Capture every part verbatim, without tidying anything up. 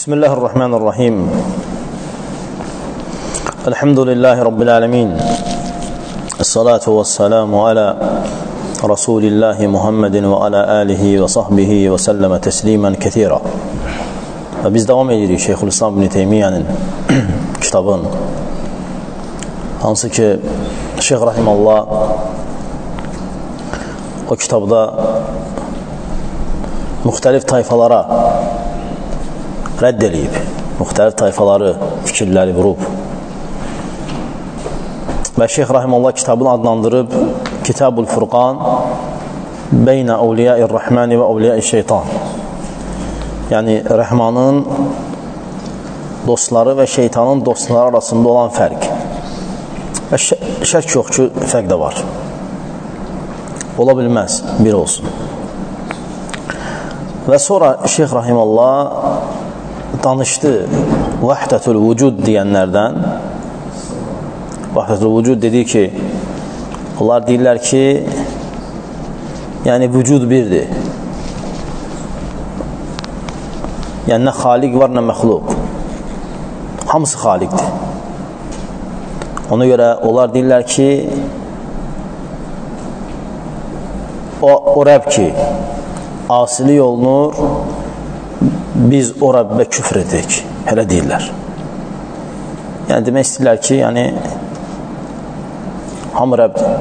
Bismillahirrahmanirrahim. Elhamdülillahi Rabbil alemin. Esselatu vesselamu ala Resulillahi Muhammedin ve ala alihi ve sahbihi ve selleme teslimen kethira. Ve biz devam edirik Şeyhülislam İbn Teymiyye'nin kitabın, hansı ki Şeyh Rahimallah o kitabda müxtəlif tayfalara rədd eləyib, müxtəlif tayfaları, fikirləri vurub. Və Şeyh Rahimallah kitabını adlandırıb Kitab-ül Furqan Beynə Əvliya-ir-Rəhməni və Əvliya-i-Şeytan. Yəni, Rəhmanın dostları və şeytanın dostları arasında olan fərq. Və şək yox ki, fərq də var. Ola bilməz, bir olsun. Və sonra Şeyh Rahimallah danışdı Vəhdətül Vücud deyənlərdən. Vəhdətül Vücud dedi ki, onlar deyirlər ki, yəni vücud birdir. Yəni nə xaliq var, nə məxluq. Hamısı xaliqdir. Ona görə onlar deyirlər ki, o, o Rəbb ki, asilik olunur, biz o Rəbbə küfr edirik. Elə deyirlər. Yəni demək istəyirlər ki, yəni hamı Rəbbdir.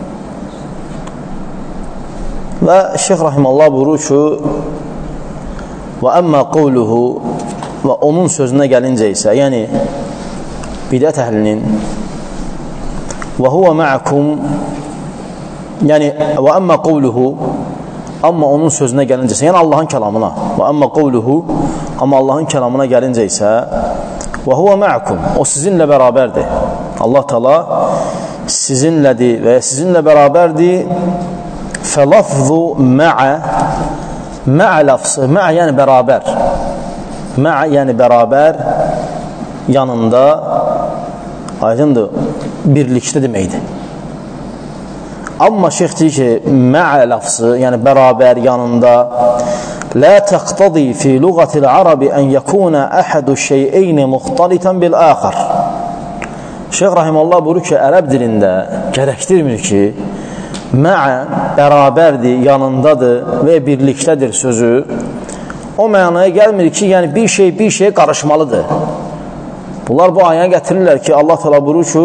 Və Şeyh Rahimallah buyurur ki, və əmmə qavluhu, və onun sözünə gəlincə isə, yəni bidət əhlinin və huvə mə'akum, yəni və əmmə qavluhu, amma onun sözünə gəlincə isə, yəni Allahın kəlamına, və əmmə qavluhu, amma Allahın kəlamına gəlincə isə, və huvə mə'akum, o sizinlə bərabərdir. Allah Teala sizinlədir və sizinlə bərabərdir. Fəlafzu mə'ə, mə'ə lafzı, mə'ə yəni bərabər, mə'ə yəni bərabər, yanında, aydındır, birlikdə deməkdir. Amma şeyx deyir ki, mə'ə lafzı, yəni bərabər, yanında, لا تقتضي في لغة العرب أن يكون أحد الشيئين مختلطا بالآخر. Şeyh Rahimallah buyurur ki, ərəb dilində gərəkdirmir ki, mə'ə bərabərdir, yanındadır və birlikdədir sözü. O mənaya gəlmir ki, yəni bir şey bir şey qarışmalıdır. Bunlar bu ayəni gətirirlər ki, Allah Teala buyurur ki,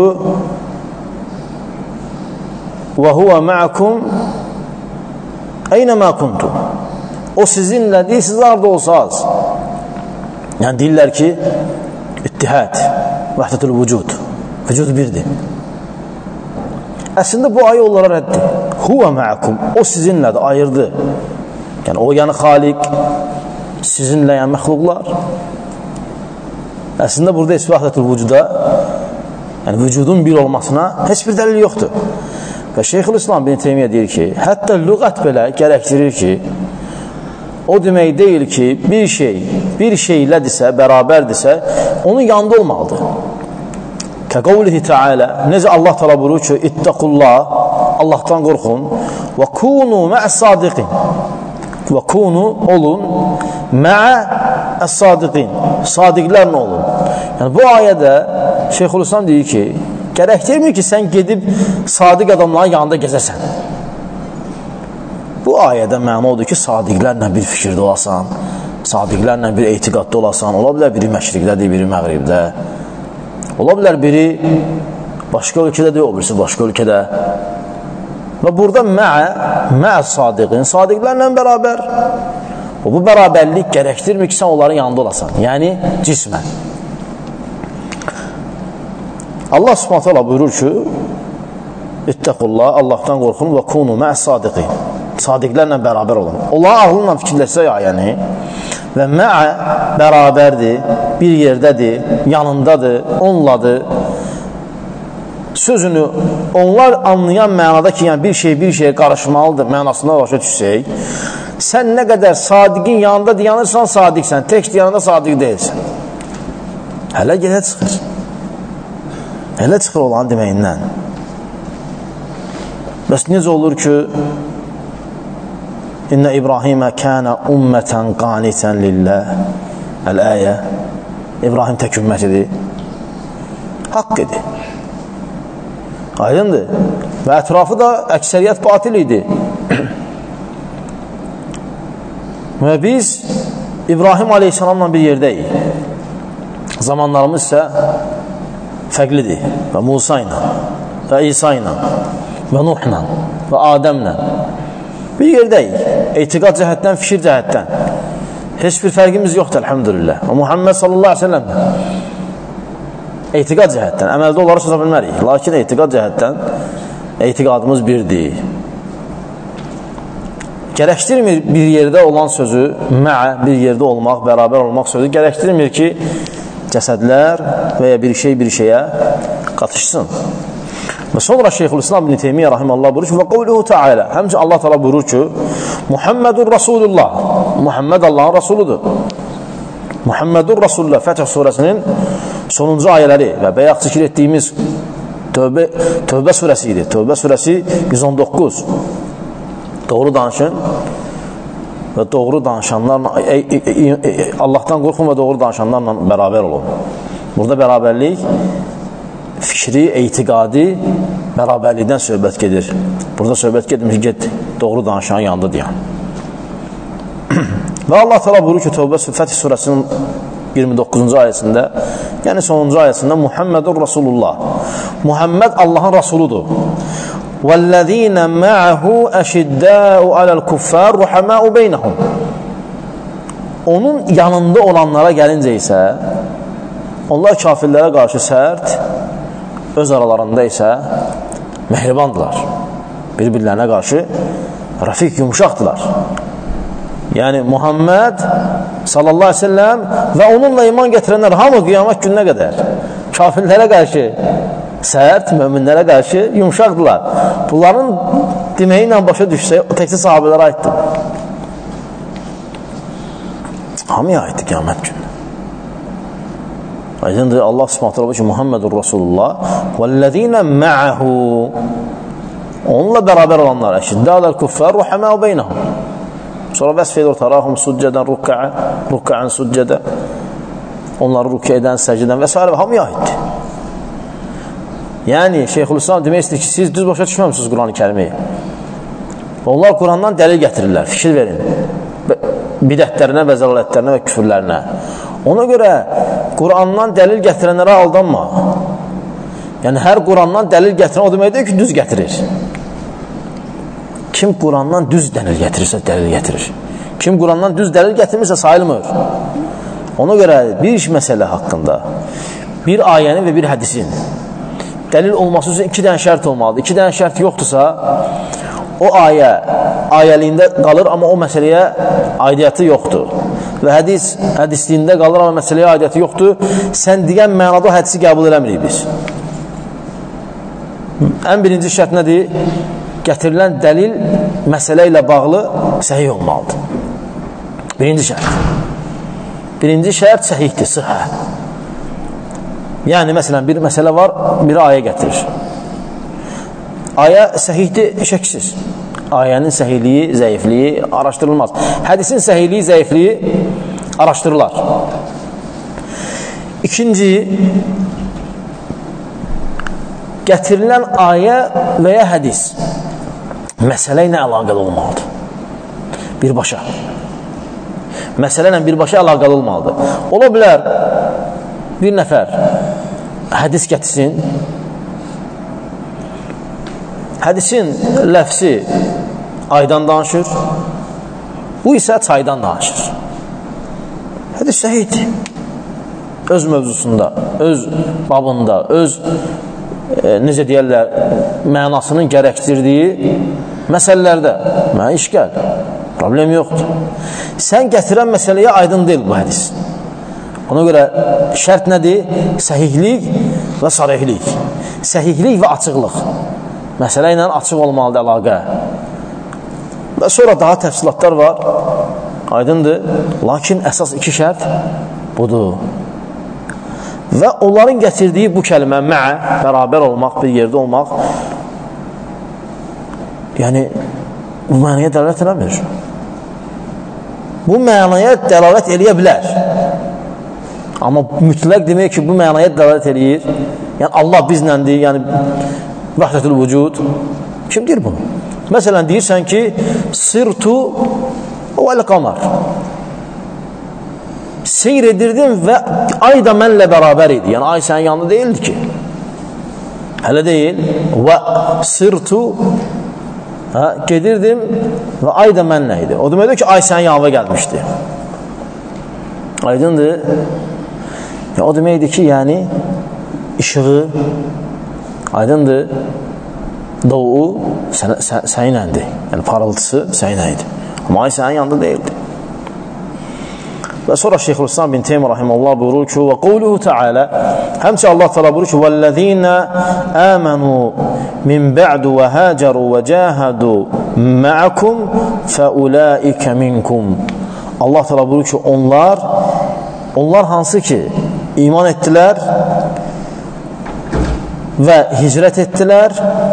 və huvə mə'akum eynəmə kuntum. O sizinlədir, siz arada olsanız. Yəni deyirlər ki, ittihad, vəhdətül vücud, vücud birdir. Əslində bu ayə onlara rəddir. Huvə mə'akum, o sizinlədir, ayırdı. Yəni o yəni xaliq, sizinlə yəni məxluqlar. Əslində burada heç vəhdətül vücuda, yəni vücudun bir olmasına heç bir dəlil yoxdur. Və Şeyxülislam İbn Teymiyyə deyir ki, hətta lüğət belə gərəkdirir ki, o demək deyil ki, bir şey, bir şeylədirsə, bərabərdirsə, onun yanında olmalıdır. Kəqavlihi Teala, necə Allah Teala buyurur ki, ittəqullah, Allahdan qorxun, və kunu mə'əs-sadiqin, və kunu olun, mə'əs-sadiqin, sadiqlərlə olun. Yəni bu ayədə Şeyxülislam deyir ki, gərəkdirmir ki, sən gedib sadiq adamların yanında gezəsən. Bu ayədə məna odur ki, sadiqlərlə bir fikirdə olasan, sadiqlərlə bir etiqadda olasan, ola bilər biri məşriqdədir, biri məğribdə, ola bilər biri başqa ölkədədir, o birisi başqa ölkədə. Və burada mə'ə, mə'əs sadiqin, sadiqlərlə bərabər. Bu bərabərlik gərəkdirmir ki, sən onların yanında olasan, yəni cismən. Allah Subhanahu taala buyurur ki, ittəqullah, Allahdan qorxun və kunu mə'əs sadiqin. Sadiqlərlə bərabər olun. Onların ağlınla fikirləşsək ayəni və mə'ə bərabərdir, bir yerdədir, yanındadır, onladır. Sözünü onlar anlayan mənada ki, yəni bir şey bir şeye qarışmalıdır mənasında başa düşsək, sən nə qədər sadiqin yanında dayanırsan, sadiqsən, tek yanında sadiq deyilsən. Hələ gələ çıxır. Hələ çıxır olan deməyindən. Bəs necə olur ki, İnnə İbrahimə kənə ümmətən qanitən lilləh əl-əyə, İbrahim tək ümmətidir. Haqq idi. Aydındır. Və ətrafı da əksəriyyət batil idi. Və biz İbrahim aleyhissalamla bir yerdəyik. Zamanlarımız isə fərqlidir. Və Musa ilə, və İsa ilə, və Nuhla, və Adəmlə bir yerdəyik. Etiqad cəhətdən, fikir cəhətdən. Heç bir fərqimiz yoxdur, əlhamdülillah. Və Muhammed sallallahu aleyhi ve sellem etiqad cəhətdən, əməldə onları söza bilmərik. Lakin etiqad cəhətdən etiqadımız birdir. Gərəkdirmir bir yerdə olan sözü, məə, bir yerdə olmaq, bərabər olmaq sözü gərəkdirmir ki, cəsədlər və ya bir şey bir şeyə qatışsın. Və sonra Şeyxülislam ibn Teymiyyə rahimallah buyurur ki, və qavluhu ta'ala, həmçə Allah təala buyurur ki, Muhammedur Rasulullah, Muhammed Allahın Rasuludur. Muhammedur Rasulullah Fəth surəsinin sonuncu ayələri və bayaq zikr etdiyimiz Tövbə, Tövbə surəsi idi. Tövbə surəsi yüz on doqquz. Doğru danışın və doğru danışanlarla, e, e, e, Allahdan qorxun və doğru danışanlarla bərabər olun. Burada bərabərlik fikri, etiqadi bərabərlikdən söhbət gedir. Burada söhbət gedmir, get doğru danışanın yanında deyən. Və Allah təala buyurur ki, Tövbə Fəth surəsinin iyirmi doqquzuncu ayəsində, yəni sonuncu ayəsində Muhammedur Rasulullah. Muhammed Allahın Rasuludur. وَالَّذ۪ينَ مَعَهُ أَشِدَّاءُ عَلَى الْكُفَّارِ رُحَمَاءُ بَيْنَهُمْ. Onun yanında olanlara gəlincə isə, onlar kafirlərə qarşı sərt, öz aralarında isə mehribandılar. Bir-birlərinə qarşı rafiq, yumuşaqdılar. Yəni Muhammed sallallahu aleyhi ve sellem və onunla iman gətirənlər hamı qiyamət gününə qədər kafirlərə qarşı sərt, möminlərə qarşı yumuşaqdılar. Bunların deməyi ilə başa düşsə, o təkcə sahabələrə aiddir. Hamıya aiddir qiyamət günü. Aydındır, Allah subhanahu teala ki, Muhammedur Rasulullah vəl-ləzīnə mə'əhu, onunla bərabər olanlar, əşiddələr kuffar ruhəməu beynəhum. Sonra vəsf edir, tarahum succədən rükəə, rükəən succədə, onları rükə edən, səcdən və s. və hamıya aiddir. Yəni, Şeyxülislam demək istəyir ki, siz düz başa düşməmişsiniz Quran-ı Kərimi. Onlar Qurandan dəlil gətirirlər, fikir verin. Bidətlərinə və zəlalətlərinə və küfürlərinə. Ona görə Qurandan dəlil gətirənlərə aldanma. Yəni, hər Qurandan dəlil gətirən o deməkdir ki, düz gətirir. Kim Qurandan düz dəlil gətirirsə, dəlil gətirir. Kim Qurandan düz dəlil gətirmirsə, sayılmır. Ona görə bir iş məsələ haqqında, bir ayəni və bir hədisin dəlil olması üçün iki dənə şərt olmalıdır. İki dənə şərt yoxdursa, o ayə ayəliyində qalır, amma o məsələyə aidiyyəti yoxdur. Və hədis hədisliyində qalır, amma məsələyə aidiyyəti yoxdur. Sən deyən mənada o hədisi qəbul eləmirik biz. Ən birinci şərt nədir? Gətirilən dəlil məsələ ilə bağlı səhih olmalıdır. Birinci şərt. Birinci şərt səhihdir, sıhhə. Yəni, məsələn, bir məsələ var, bir ayə gətirir. Ayə səhihdir, şəksiz. Ayənin səhihliyi, zəifliyi araşdırılmaz. Hədisin səhihliyi, zəifliyi araşdırılar. İkinci, gətirilən ayə və ya hədis məsələ ilə əlaqəli olmalıdır. Birbaşa. Məsələ ilə birbaşa əlaqəli olmalıdır. Ola bilər, bir nəfər hədis gətirsin, hədisin ləfsi aydan danışır, bu isə çaydan danışır. Hədis səhihdir. Öz mövzusunda, öz babında, öz e, necə deyərlər, mənasının gərəkdirdiyi məsələlərdə mənə iş gəl, problem yoxdur. Sən gətirən məsələyə aydın deyil bu hədis. Ona görə şərt nədir? Səhihlik və sarihlik. Səhihlik və açıqlıq. Məsələ ilə açıq olmalıdır əlaqə. Və sonra daha təfsilatlar var. Aydındır. Lakin əsas iki şərt budur. Və onların gətirdiyi bu kəlmə məə, bərabər olmaq, bir yerdə olmaq, yəni bu mənaya dəlalət eləmir. Bu mənaya dəlalət eləyə bilər. Amma mütləq demək ki, bu mənaya dəlalət edir. Yəni, Allah bizləndir, yəni vəhdətül vücud. Kim deyir bunu? Məsələn, deyirsən ki, sirtu vəl-qamar. Seyr edirdim və ay da mənlə bərabər idi. Yəni, ay sənin yanında deyildi ki. Hələ deyil. Və sirtu, hə, gedirdim və ay da mənlə idi. O deməkdir ki, ay sənin yanına gəlmişdi. Aydındır. Ya, o deməkdir ki, yəni, işığı, aydındır, doğu sən, sən, sənləndir. Yəni, parıltısı sənləndir. Amma ay sənin yanında deyildi. Və sonra Şeyxülislam bin Teymiyyə rahimehullah buyurur ki, və qavluhu Teala, həmçə Allah təala buyurur ki, vəllezîne âmenû min ba'du və hâceru və cahadu ma'akum feulaike minkum. Allah təala buyurur ki, onlar onlar hansı ki iman etdilər və hicrət etdilər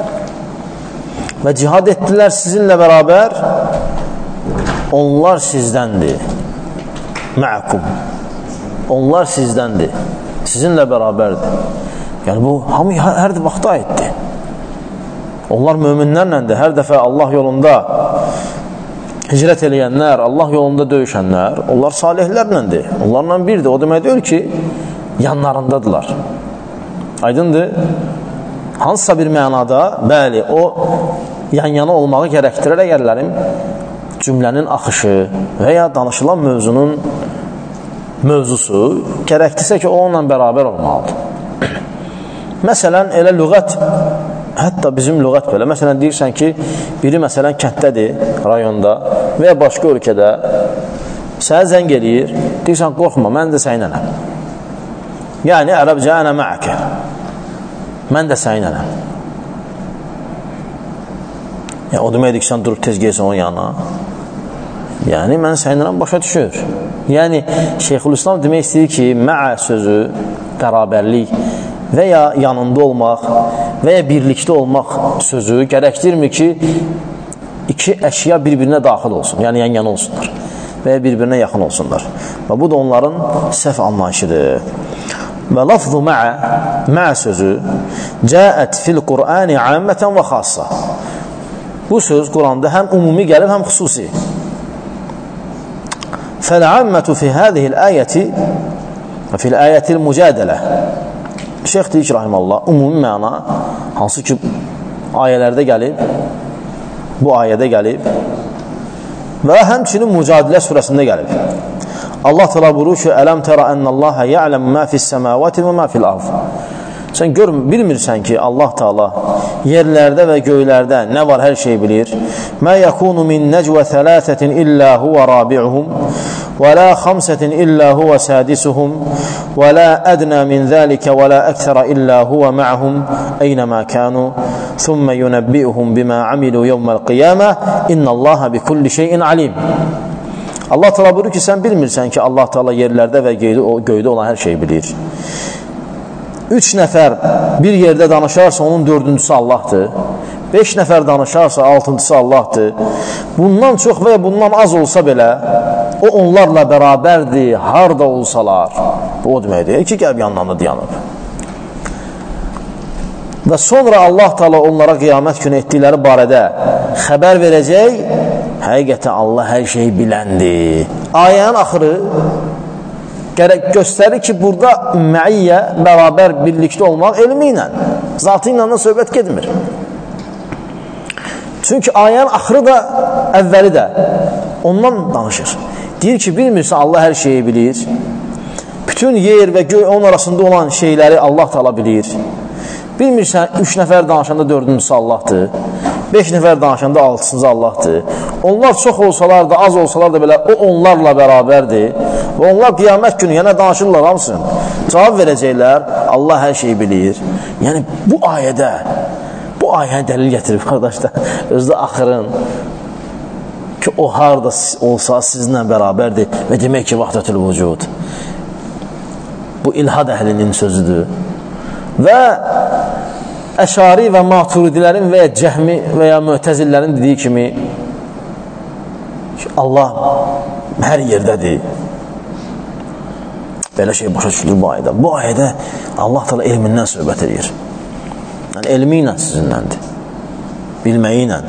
və cihad etdilər sizinlə bərabər, onlar sizdəndir. Ma'akum. Onlar sizdəndir. Sizinlə bərabərdir. Yəni, bu, hamı hər vaxta aiddir. Onlar möminlərləndir. Hər dəfə Allah yolunda hicrət eləyənlər, Allah yolunda döyüşənlər, onlar salihlərləndir. Onlarla birdir. O demək deyil ki, yanlarındadılar. Aydındır. Hansısa bir mənada, bəli, o yan-yana olmağı gərəkdirər əgərlərim cümlənin axışı və ya danışılan mövzunun mövzusu gərəkdirsə ki, o onunla bərabər olmalıdır. Məsələn, elə lüğət, hətta bizim lüğət belə, məsələn, deyirsən ki, biri məsələn kənddədir, rayonda və ya başqa ölkədə sənə zəng eləyir, deyirsən, qorxma, mən də səninlənəm. Yəni, ərəbcə ənə məəkə, mən də səninlənəm. Yəni, o deməkdir ki, sən durub tez gelsən onun yanına. Yəni, mən səninlənəm başa düşür. Yəni, Şeyxülislam demək istəyir ki, məə sözü, bərabərlik və ya yanında olmaq və ya birlikdə olmaq sözü gərəkdirmir ki, iki əşya bir-birinə daxil olsun, yəni yan-yana olsunlar və ya bir-birinə yaxın olsunlar. Və bu da onların səhv anlayışıdır. Və lafzu məə, məə sözü cəət fil Qur'ani əmmətən və xassa. Bu söz Quranda həm ümumi gəlir, həm xüsusi. Fəl-əmmətu fi hədihil əyəti və fil əyətil mücədələ. Şeyx deyir ki, rahimallah, ümumi məna, hansı ki, ayələrdə gəlib, bu ayədə gəlib və həmçinin Mücadilə surəsində gəlib. Allah təala buyurur ki, ələm tərə ənəllaha ya'ləmu mə fis-səmavati və mə fil-ard. Sən gör, bilmirsən ki, Allah Teala yerlərdə və göylərdə nə var, hər şey bilir. Mə yəkunu min nəcvə thəlâthətin illə huvə rabi'uhum və lə xamsətin illə huvə sədisuhum və lə ədnə min zəlikə və lə əksərə illə huvə ma'hum əynəmə kənu thumma yunəbbi'uhum bimə amilu yevməl qiyamə innəllaha bi kulli şeyin alim. Allah Teala buyurur ki, sən bilmirsən ki, Allah Teala yerlərdə və göydə olan hər şey bilir. Üç nəfər bir yerdə danışarsa, onun dördüncüsü Allahdır. Beş nəfər danışarsa, altıncısı Allahdır. Bundan çox və ya bundan az olsa belə, o onlarla bərabərdir, harda olsalar. Bu o deməkdir, iki qəlb yanlarında dayanıb. Və sonra Allah Teala onlara qiyamət günü etdikləri barədə xəbər verəcək, həqiqətən Allah hər şeyi biləndir. Ayənin axırı gərək göstərir ki, burada məiyyə, bərabər birlikdə olmaq elmi ilə, zatı ilə də söhbət gedmir. Çünki ayənin axırı da, əvvəli də ondan danışır. Deyir ki, bilmirsən, Allah hər şeyi bilir. Bütün yer və göy onun arasında olan şeyləri Allah Teala bilir. Bilmirsən, üç nəfər danışanda dördüncüsü Allahdır. Beş nəfər danışanda altısıncı Allahdır. Onlar çox olsalar da, az olsalar da belə, o onlarla bərabərdir. Və onlar qiyamət günü yenə danışırlar hamısın. Cavab verəcəklər, Allah hər şeyi bilir. Yəni, bu ayədə, bu ayəni dəlil gətirib, qardaşlar, özdə axırın ki, o harada olsa sizinlə bərabərdir və demək ki, vahdətül vücud. Bu ilhad əhlinin sözüdür. Və Əşari və Maturidilərin və ya Cəhmi və ya Mütəzillərin dediyi kimi Allah hər yerdədir. Belə şey başa düşülür bu ayədə. Bu ayədə Allah Teala elmindən söhbət edir. Yəni, elmi ilə sizinləndir. Bilməyi ilə.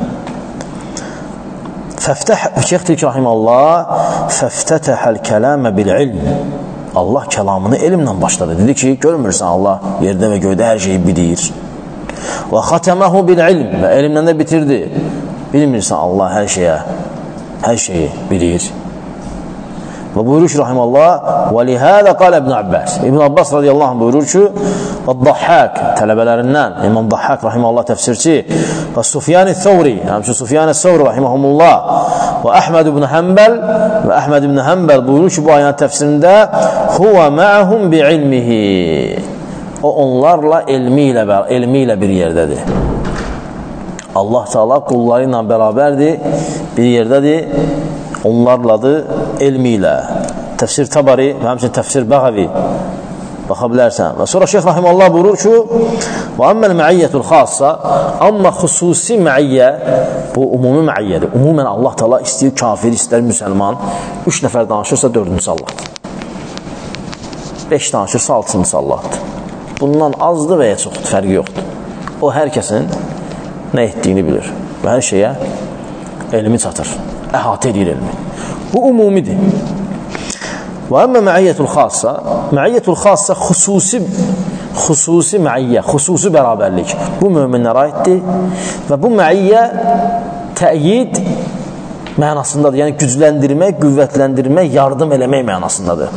Fəftəh, Şeyx Rahiməllah, fəftətəhəl kələmə bil-ilm. Allah kəlamını elmlə başladı. Dedi ki, görmürsən Allah yerdə və göydə hər şeyi bilir. Və xatəməhu bil-ilm. Və elmlə də bitirdi. Bilmirsən Allah hər şeyə, hər şeyi bilir. Və buyurur ki, Rahiməllah, وَلِهَذَا قَالَ İbn Abbas. İbn Abbas radiyallahu anh buyurur ki, Dahhak tələbələrindən, İmam Dahhak Rahiməllah təfsirçi və Sufyan-ı Thawri, həmçin Sufyan-ı Thawri Rahiməhumullah və Əhməd ibn Həmbəl və Əhməd ibn Həmbəl buyurur ki, bu ayənin təfsirində huvə mə'hum bi'ilmihi. O, onlarla elmi ilə, elmi ilə bir yerdədir. Allah Teala qulları ilə bərabərdir, bir yerdədir, onlarladır elmi ilə. Təfsir Tabari və həmçin təfsir Bəğəvi baxa bilərsən. Və sonra Şeyx Rahiməllah buyurur ki, və əmməl məiyyətul xassa, amma xüsusi məiyyə, bu umumi məiyyədir. Umumən Allah Teala istəyir kafir, istər müsəlman, üç nəfər danışırsa dördüncüsü Allahdır. Beş danışırsa altıncısı Allahdır. Bundan azdır və ya çoxdur, fərqi yoxdur. O, hər kəsin nə etdiyini bilir və hər şeyə elmi çatır, əhatə edir elmi. Bu umumidir. Və əmmə məiyyətul xassa, məiyyətul xassa xüsusi, xüsusi məiyyə, xüsusi bərabərlik. Bu möminlərə aiddir və bu məiyyə təyid mənasındadır. Yəni gücləndirmək, qüvvətləndirmək, yardım eləmək mənasındadır.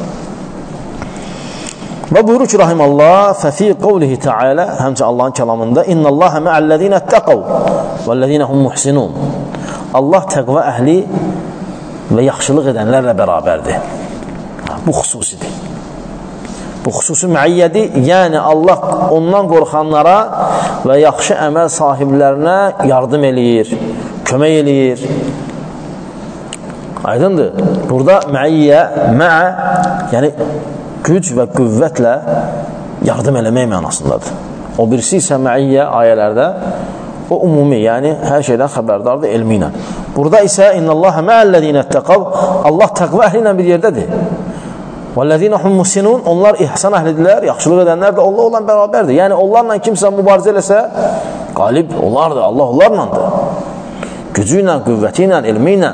Və buyurur ki, Rahiməllah, fəfi qavlihi Teala, həmçə Allahın kəlamında, İnna Allaha mə'əl-ləzīnə təqəv vəl-ləzīnə hum muhsinun. Allah təqva əhli və yaxşılıq edənlərlə bərabərdir. Bu xüsusidir. Bu xüsusi məiyyədir, yəni Allah ondan qorxanlara və yaxşı əməl sahiblərinə yardım eləyir, kömək eləyir. Aydındır. Burada məiyyə, mə'ə, yəni güc və qüvvətlə yardım eləmək mənasındadır. O birisi isə məiyyə ayələrdə o umumi, yəni hər şeydən xəbərdardır elmi ilə. Burada isə İnnallaha mə'əl-ləzīnə təqəv, Allah təqva əhli ilə bir yerdədir. وَالَّذِينَ هُمْ مُحْسِنُونَ, onlar ihsan əhlidirlər, yaxşılıq edənlər də Allah olan bərabərdir. Yəni onlarla kimsə mübarizə eləsə, qalib onlardır, Allah onlarlandır. Gücü ilə, qüvvəti ilə, elmi ilə.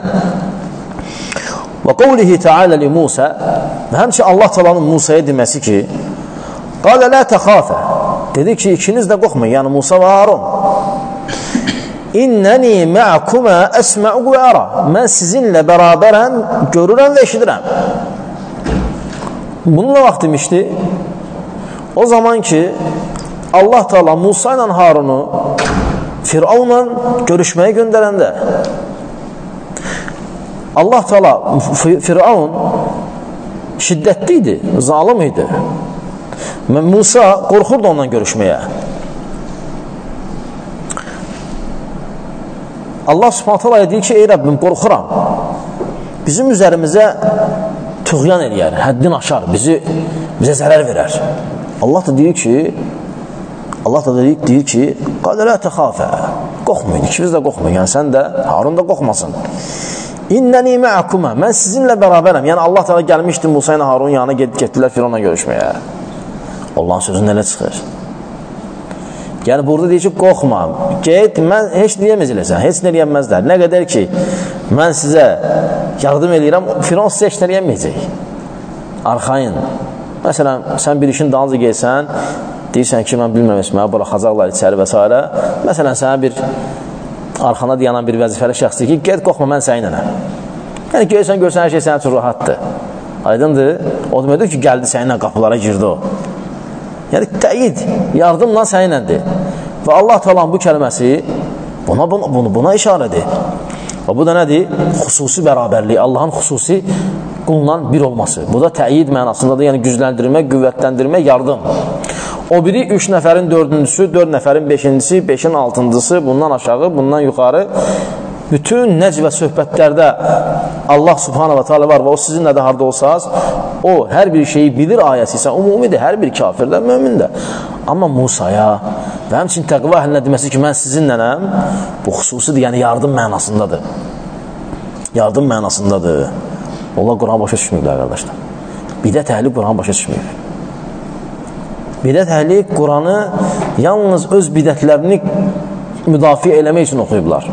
Və qavlihi Teala li Musa, və həmçə Allah Teala'nın Musa'ya deməsi ki, qalə lə təxafə, dedi ki, ikiniz də qorxmayın, yəni Musa və Harun. İnnəni mə'kumə əsmə'u və ərə, mən sizinlə bərabərəm, görürəm və eşidirəm. Bununla vaxt demişdi, o zaman ki, Allah Teala Musa ilə Harunu Firavunla görüşməyə göndərəndə, Allah Teala Firavun şiddətli idi, zalim idi. Musa qorxurdu ondan görüşməyə. Allah Subhanahu taala deyir ki, ey Rəbbim, qorxuram. Bizim üzərimizə tüğyan eləyər, həddin aşar, bizi, bizə zərər verər. Allah da deyir ki, Allah da deyir, deyir ki, qalə lə təxafə, qorxmayın, ikiniz də qorxmayın, yəni sən də, Harun da qorxmasın. İnnəni mə'kumə, mən sizinlə bərabərəm. Yəni Allah Teala gəlmişdi Musa ilə Harun yanına, getdilər Firavunla görüşməyə. Allahın sözü nələ çıxır? Yəni burada deyir ki, qorxma, get, mən heç deyəməzləsən, heç nə deyəməzlər. Nə qədər ki, mən sizə yardım eləyirəm, Firavun sizə heç nə deyəməyəcək. Arxayın. Məsələn, sən bir işin dalınca gelsən, deyirsən ki, mən bilməm, mənə buraxacaqlar içəri və s. Məsələn, sənə bir arxana dayanan bir vəzifəli şəxsi ki, get, qorxma, mən səninlənəm. Yəni, görsən, görsən, hər şey sənin üçün rahatdır. Aydındır. O deməkdir ki, gəldi səninlə qapılara girdi o. Yəni, təyid, yardımla səninləndir. Və Allah Teala'nın bu kəlməsi buna, buna, buna işarədir. Və bu da nədir? Xüsusi bərabərlik, Allahın xüsusi qulla bir olması. Bu da təyid mənasındadır, yəni gücləndirmək, qüvvətləndirmək, yardım. O biri üç nəfərin dördüncüsü, dörd nəfərin beşincisi, beşin altıncısı, bundan aşağı, bundan yuxarı. Bütün nəcv və söhbətlərdə Allah Subhanahu wa ta'ala var və o sizinlə də harda olsanız, o hər bir şeyi bilir ayəsi isə umumidir, hər bir kafir də, mömin də. Amma Musaya və həmçin təqva əhlinə deməsi ki, mən sizinlənəm, bu xüsusidir, yəni yardım mənasındadır. Yardım mənasındadır. Allah Quran başa düşmürlər, qardaşlar. Bidət əhli Quranı başa düşməyib. Bidət əhli Quranı yalnız öz bidətlərini müdafiə eləmək üçün oxuyublar.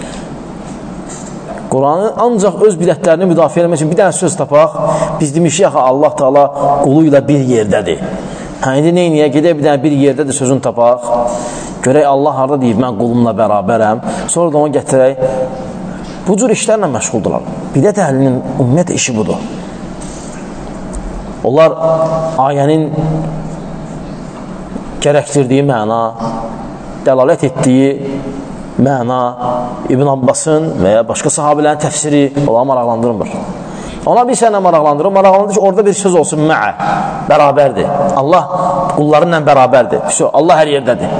Quranı ancaq öz bidətlərini müdafiə eləmək üçün bir dənə söz tapaq, biz demişik, axı Allah Taala qulu ilə bir yerdədir. Hə, indi neyniyə gedək bir dənə bir yerdədir sözünü tapaq, görək Allah harada deyib, mən qulumla bərabərəm, sonra da onu gətirək. Bu cür işlərlə məşğuldurlar. Bidət əhlinin ümumiyyət işi budur. Onlar ayənin gərəkdirdiyi məna, dəlalət etdiyi məna, İbn Abbasın və ya başqa sahabilərin təfsiri onları maraqlandırmır. Ona bir sənə maraqlandırır, maraqlandırır ki, orada bir söz olsun, mə'ə, bərabərdir. Allah qullarınla bərabərdir. Allah hər yerdədir.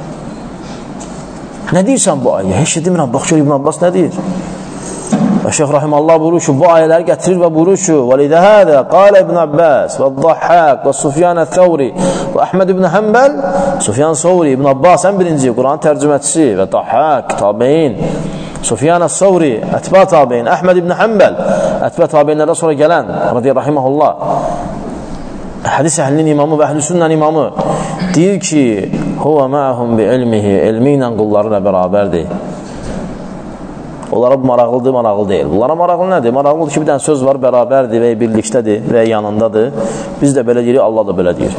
Nə deyirsən bu ayə? Heç şey demirəm, bax ki, İbn Abbas nə deyir? Və Şeyx Rahimallah buyurur ki, bu ayələri gətirir və buyurur ki, وَلِدَ هَذَا قَالَ İbn Abbas وَالضَّحَّاق وَالسُفْيَانَ الثَّوْرِ وَأَحْمَدِ ibn Həmbəl Sufyan Savri, İbn Abbas ən birinci, Quran tərcümətçisi və Dahhaq, tabein, Sufyan Savri, ətbə tabein, Əhməd ibn Həmbəl, ətbə tabeinlərdən sonra gələn, radiyyə rahiməhullah, hədis əhlinin imamı və əhl-i sünnən imamı deyir ki, huvə mə'hum bi ilmihi, ilmi ilə qullarına bərabərdir. Onlara bu maraqlıdır, maraqlı deyil. Bunlara maraqlı nədir? Maraqlıdır ki, bir dənə söz var, bərabərdir və birlikdədir və yanındadır. Biz də belə deyirik, Allah da belə deyir.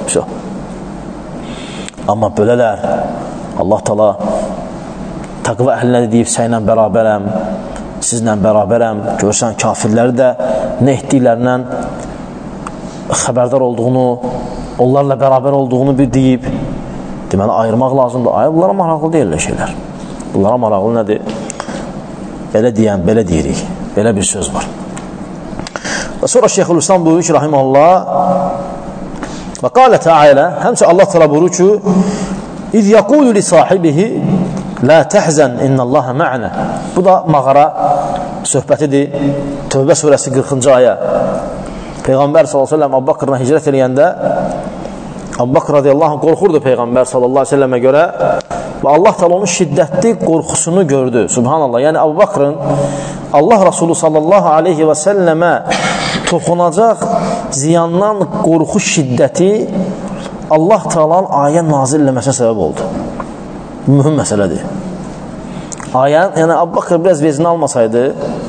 Amma belələr, Allah Taala təqva əhlinə deyib, sənlə bərabərəm, sizlə bərabərəm. Görsən, kafirləri də nə etdiklərindən xəbərdar olduğunu, onlarla bərabər olduğunu bir deyib. Deməli, ayırmaq lazımdır. Ay, bunlara maraqlı deyil şeylər. Bunlara maraqlı nədir? Belə deyən, belə deyirik. Belə bir söz var. Və sonra Şeyxülislam buyurur ki, rahiməllah, və qalə təalə, həmçə Allah təala buyurur ki, İz yəqulu li sahibihi la təhzən innəllaha mə'nə. Bu da mağara söhbətidir. Tövbə surəsi qırxıncı ayə. Peyğəmbər sallallahu əleyhi və səlləm Əbu Bəkrə hicrət eləyəndə Əbu Bəkr radiyallahu anh qorxurdu Peyğəmbər sallallahu əleyhi və səlləmə görə və Allah təala onun şiddətli qorxusunu gördü. Subhanallah. Yəni Əbu Bəkrın Allah Rasulü sallallahu əleyhi və səlləmə toxunacaq ziyandan qorxu şiddəti Allah Taala'nın ayə nazil eləməsinə səbəb oldu. Mühüm məsələdir. Ayə, yəni Əbu Bəkr biraz vezini almasaydı,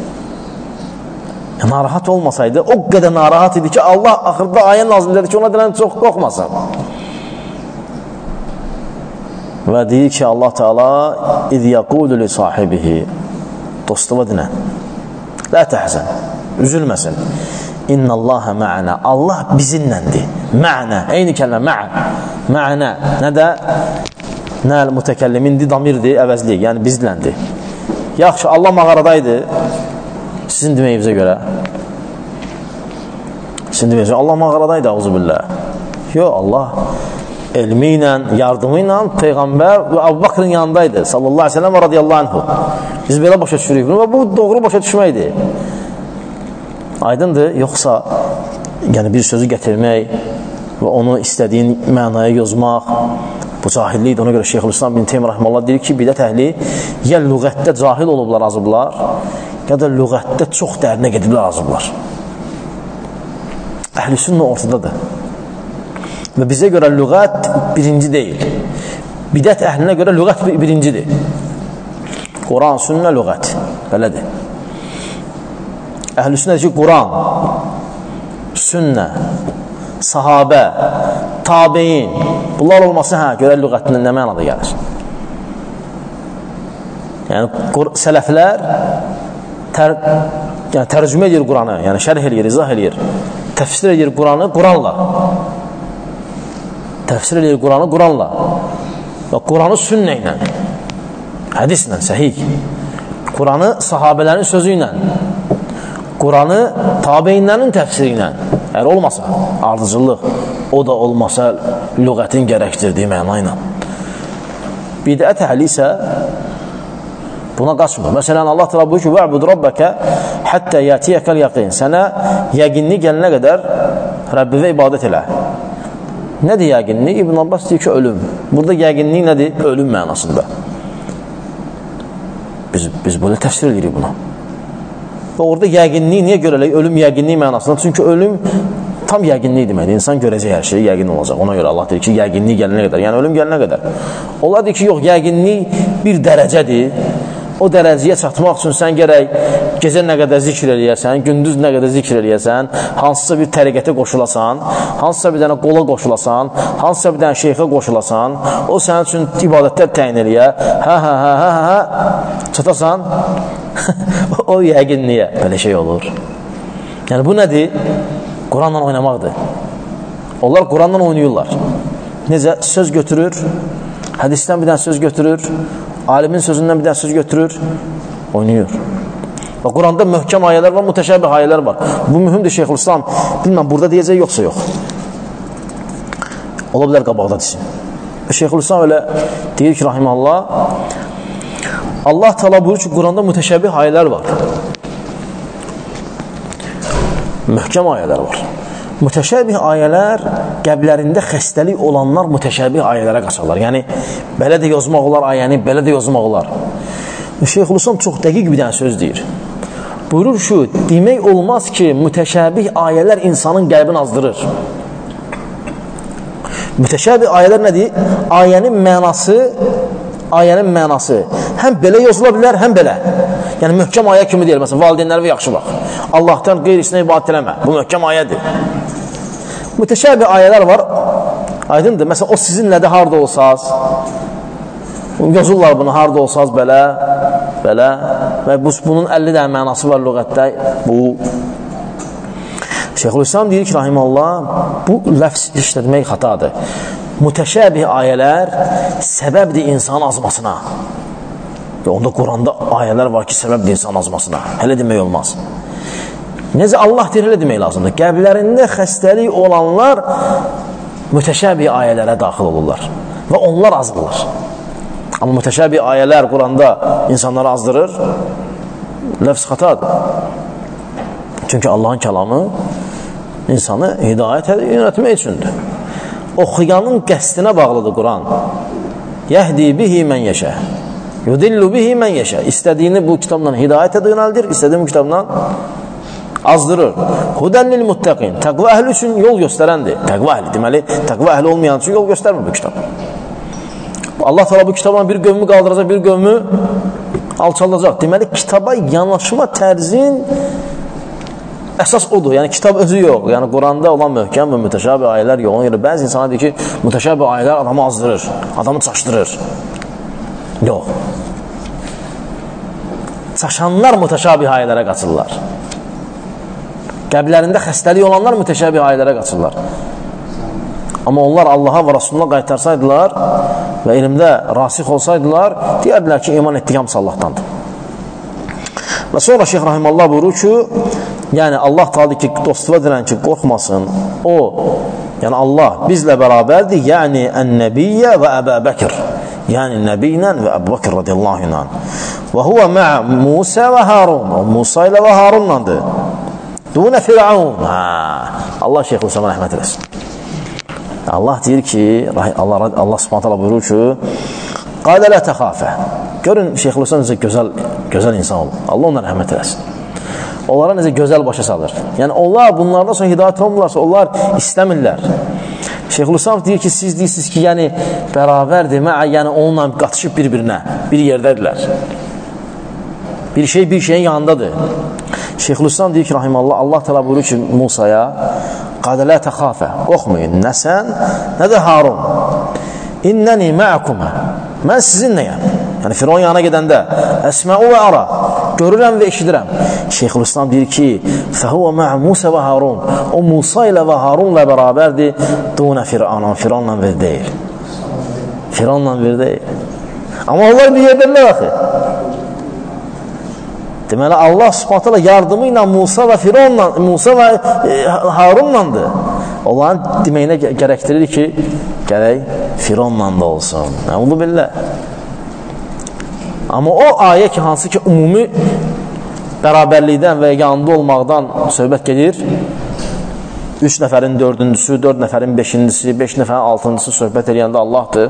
narahat olmasaydı, o qədər narahat idi ki, Allah axırda ayə nazil elədi ki, ona deyilən çox qorxmasın. Və deyir ki, Allah Teala İz yəqulu li sahibihi, dostuma dinə, la təhzən, üzülməsin, İnnəllaha mə'nə, Allah bizimləndir, mə'nə, eyni kəlmə, mə'ə, mə'nə, nə də nəl mütəkəllimindir, damirdir, əvəzlik, yəni bizləndir. Yaxşı, Allah mağaradaydı, sizin deməyinizə görə, sizin deməyinizə görə, Allah mağaradaydı, auzubillah. Yox, Allah elmi ilə, yardımı ilə Peyğəmbər və Əbu Bəkrın yanındaydı, sallallahu aleyhi ve sellem və radiyallahu anhu. Biz belə başa düşürük və bu doğru başa düşməkdir. Aydındır, yoxsa yəni bir sözü gətirmək və onu istədiyin mənaya yozmaq, bu cahillikdir. Ona görə Şeyxülislam bin Teymiyyə rahimehullah deyir ki, bidət əhli ya lüğətdə cahil olublar, azıblar, ya da lüğətdə çox dərinə gediblər, azıblar. Əhl-i sünnə ortadadır. Və bizə görə lüğət birinci deyil. Bidət əhlinə görə lüğət birincidir. Quran, sünnə, lüğət. Belədir. Əhl-i sünnə deyir ki, Quran, sünnə, sahabə, tabein, bunlar olması, hə, görə lüğətinin nə mənada gəlir? Yəni, sələflər tər, yəni, tərcümə edir Quranı, yəni şərh edir, izah edir, təfsir edir Quranı Quranla. Təfsir edir Quranı Quranla və Quranı sünnə ilə, hədislə, səhih, Quranı sahabələrin sözü ilə, Quranı tabeinlərin təfsiri ilə, əgər olmasa ardıcıllıq, o da olmasa lüğətin gərəkdirdiyi məna ilə. Bidət əhli isə buna qaçmır. Məsələn, Allah təala buyurur ki, "Və'bud rabbaka hatta yatiyakal yaqin." Sənə yəqinlik gələnə qədər Rəbbinə ibadət elə. Nədir yəqinlik? İbn Abbas deyir ki, ölüm. Burada yəqinlik nədir? Ölüm mənasında. Biz, biz böyle təfsir edirik buna. Və orada yəqinlik niyə görələk? Ölüm yəqinlik mənasında. Çünki ölüm tam yəqinlik deməkdir. İnsan görəcək hər şey, yəqin olacaq. Ona görə Allah deyir ki, yəqinlik gəlinə qədər, yəni ölüm gəlinə qədər. Allah deyir ki, yox, yəqinlik bir dərəcədir. O dərəcəyə çatmaq üçün sən gərək gecə nə qədər zikr eləyəsən, gündüz nə qədər zikr eləyəsən, hansısa bir təriqətə qoşulasan, hansısa bir dənə qola qoşulasan, hansısa bir dənə şeyxə qoşulasan, o sənin üçün ibadətlər təyin eləyə, hə, hə, hə, hə, hə, çatasan, o yəqinliyə belə şey olur. Yəni bu nədir? Quranla oynamaqdır. Onlar Quranla oynayırlar. Necə? Söz götürür, hədisdən bir dənə söz götürür, alimin sözündən bir dənə söz götürür, oynayır. Və Quranda möhkəm ayələr var, mütəşəbih ayələr var. Bu mühümdür Şeyxülislam. Bilməm, burada deyəcək, yoxsa yox. Ola bilər qabaqda desin. Şeyxülislam elə deyir ki, rahiməllah, Allah təala buyurur ki, Quranda mütəşəbih ayələr var. Möhkəm ayələr var. Mütəşəbih ayələr, qəblərində xəstəlik olanlar mütəşəbih ayələrə qaçarlar. Yəni, belə də yazmaq olar ayəni, belə də yazmaq olar. Şeyxülislam çox dəqiq bir dənə söz deyir. Buyurur şu, demək olmaz ki, mütəşəbih ayələr insanın qəlbini azdırır. Mütəşəbih ayələr nədir? Ayənin mənası, ayənin mənası həm belə yazıla bilər, həm belə. Yəni, möhkəm ayə kimi deyil. Məsələn, valideynlərə yaxşı bax. Allahdan qeyrisinə ibadət eləmə. Bu möhkəm ayədir. Mütəşəbih ayələr var. Aydındır. Məsələn, o sizinlə də harada olsaz, yazırlar bunu, harada olsaz belə, belə və bunun əlli dənə mənası var lüğətdə. Bu Şeyxülislam deyir ki, rahimallah, bu ləfz işlətmək xatadır. Mütəşəbih ayələr səbəbdir insanın azmasına. Və onda Quranda ayələr var ki, səbəbdir insanın azmasına. Hələ demək olmaz. Necə Allah deyir, elə demək lazımdır. Qəblərində xəstəlik olanlar mütəşəbih ayələrə daxil olurlar və onlar azılır. Amma mütəşəbih ayələr Quranda insanları azdırır, ləfz xatadır. Çünki Allahın kəlamı insanı hidayət yönətmək üçündür. Oxuyanın qəsdinə bağlıdır Quran. Yəhdi bihi mən yeşə, yudillu bihi mən yeşə. İstədiyini bu kitabla hidayətə yönəldir, istədiyini bu kitabla azdırır. Hudəllil muttəqin. Təqva əhli üçün yol göstərəndir. Təqva əhli, deməli, təqva əhli olmayan üçün yol göstərmir bu kitab. Allah təala bu kitabla bir qövmü qaldıracaq, bir qövmü alçaldacaq. Deməli, kitaba yanaşma tərzin əsas odur. Yəni, kitab özü yox. Yəni, Quranda olan möhkəm və mütəşəbih ayələr yox. Ona görə bəzi insana deyir ki, mütəşəbih ayələr adamı azdırır, adamı çaşdırır. Yox. Çaşanlar mütəşəbih ayələrə qaçırlar. Qəblərində xəstəlik olanlar mütəşəbih ayələrə qaçırlar. Amma onlar Allaha və Rasuluna qaytarsaydılar və elmdə rasix olsaydılar, deyərdilər ki, iman etdik hamısı Allahdandır. Və sonra Şeyx Rahimallah buyurur ki, yəni Allah tadı ki, dostuva deyilən ki, qorxmasın, o, yəni Allah bizlə bərabərdir, yəni ən-nəbiyyə və Əbə Bəkir, yəni Nəbi ilə və Əbu Bəkir radiyallahu ilə. Və huvə mə'ə Musa və Harun, o Musa ilə və Harunlandır. Dunə Firavun. Allah Şeyxülislam'a rəhmət eləsin. Allah deyir ki, Allah, Allah subhanət hala buyurur ki, qalə lə təxafə. Görün, Şeyxülislam necə gözəl, gözəl insan olur. Allah onlara rəhmət eləsin. Onlara necə gözəl başa salır. Yəni, onlar bunlardan sonra hidayət olmurlarsa, onlar istəmirlər. Şeyxülislam deyir ki, siz deyirsiniz ki, yəni, bərabərdir, məə, yəni, onunla qatışıb bir-birinə, bir yerdədirlər. Bir şey, bir şeyin yanındadır. Şeyxülislam deyir ki, rahimallah, Allah təala buyurur ki, Musaya, qadə lə təxafə, qorxmayın, nə sən, nə də Harun. İnnəni məəkumə, mən sizinləyəm. Yəni, Firon yanına gedəndə, əsməu və ara, görürəm və eşidirəm. Şeyxülislam deyir ki, fəhuvə məə Musa və Harun, o Musa ilə və Harunla bərabərdir, dunə Firanın, Firanla bir deyil. Firanla bir deyil. Amma onlar bir yerdədirlər axı. Deməli, Allah subhanət hala yardımı ilə Musa və Fironla, Musa və e, Harunlandır. Onların deməyinə gərəkdirir ki, gərək Fironla da olsun. Nəudu billah. Amma o ayə ki, hansı ki, ümumi bərabərlikdən və yanında olmaqdan söhbət gedir, üç nəfərin dördüncüsü, dörd nəfərin beşincisi, beş nəfərin altıncısı söhbət edəndə Allahdır.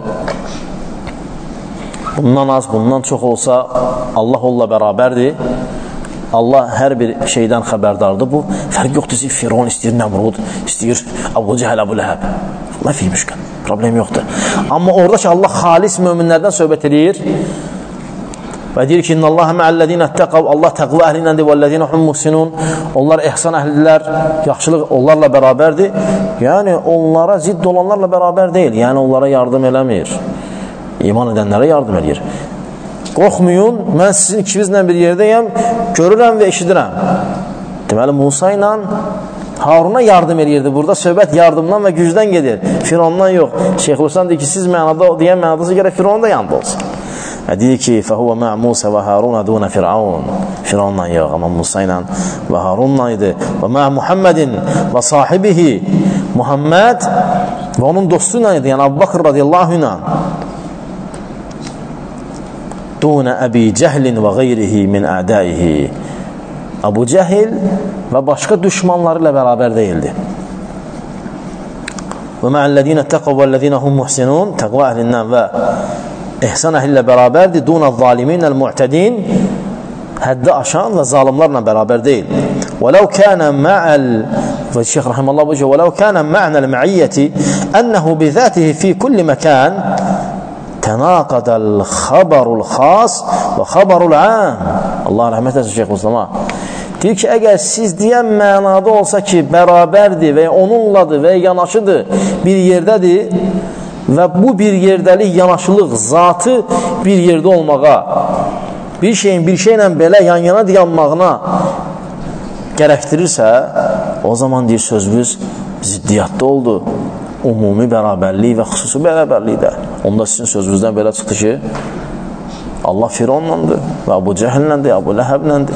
Bundan az, bundan çox olsa Allah onunla bərabərdir. Allah hər bir şeydən xəbərdardır. Bu fərq yoxdur. Firon istəyir Nəmrud, istəyir Əbu Cəhəl, Əbu Ləhəb. Allah fi müşkil. Problem yoxdur. Amma orada ki Allah xalis möminlərdən söhbət edir və deyir ki İnnəllaha mə'əl-ləzīnə ittəqəv, Allah təqva əhli iləndir vəl-ləzīnə hum muhsinun, onlar ihsan əhlilər, yaxşılıq onlarla bərabərdir. Yəni onlara zidd olanlarla bərabər deyil. Yəni onlara yardım eləmir. İman edənlərə yardım edir. Qorxmayın, mən sizin ikinizlə bir yerdəyəm, görürəm və eşidirəm. Deməli, Musa ilə Haruna yardım edirdi. Burada söhbət yardımdan və gücdən gedir. Firondan yox. Şeyxülislam deyir ki, siz mənada, deyən mənadası gərək Firon da yanında olsun. Və deyir ki, fəhuvə mə' Musa və Haruna dunə Firavun. Fironla yox, amma Musa ilə və Harunla idi. Və mə' Muhammedin və sahibihi. Muhammed və onun dostu ilə idi, yəni Əbu Bakr radiyallahu ilə. Duna Əbi Cəhlin və qeyrihi min ədaihi. Əbu Cəhil və başqa düşmanları ilə bərabər deyildi. Və mə'əl-ləzīnə təqəv vəl-ləzīnə hum muhsinun, təqva əhlindən və ihsan əhli ilə bərabərdir. Duna zalimin əl-mu'tədin, həddi aşan və zalimlarla bərabər deyil. وَلَوْ كَانَ مَعَ الشيخ رحمه الله وجهه ولو كان معنى المعية أنه بذاته في كل مكان تناقض الخبر الخاص وخبر العام. Allah rəhmət etsin Şeyx Muslima. Deyir ki, əgər siz deyən mənada olsa ki, bərabərdir və onunladır və yanaşıdır, bir yerdədir və bu bir yerdəlik, yanaşılıq, zatı bir yerdə olmağa, bir şeyin bir şeylə belə yan-yana dayanmağına gərəkdirirsə, o zaman deyir, sözümüz ziddiyyatda oldu. Umumi bərabərlik və xüsusi bərabərlikdə. Onda sizin sözünüzdən belə çıxdı ki, Allah Fironlandır və Əbu Cəhilləndir, Əbu Ləhəbləndir.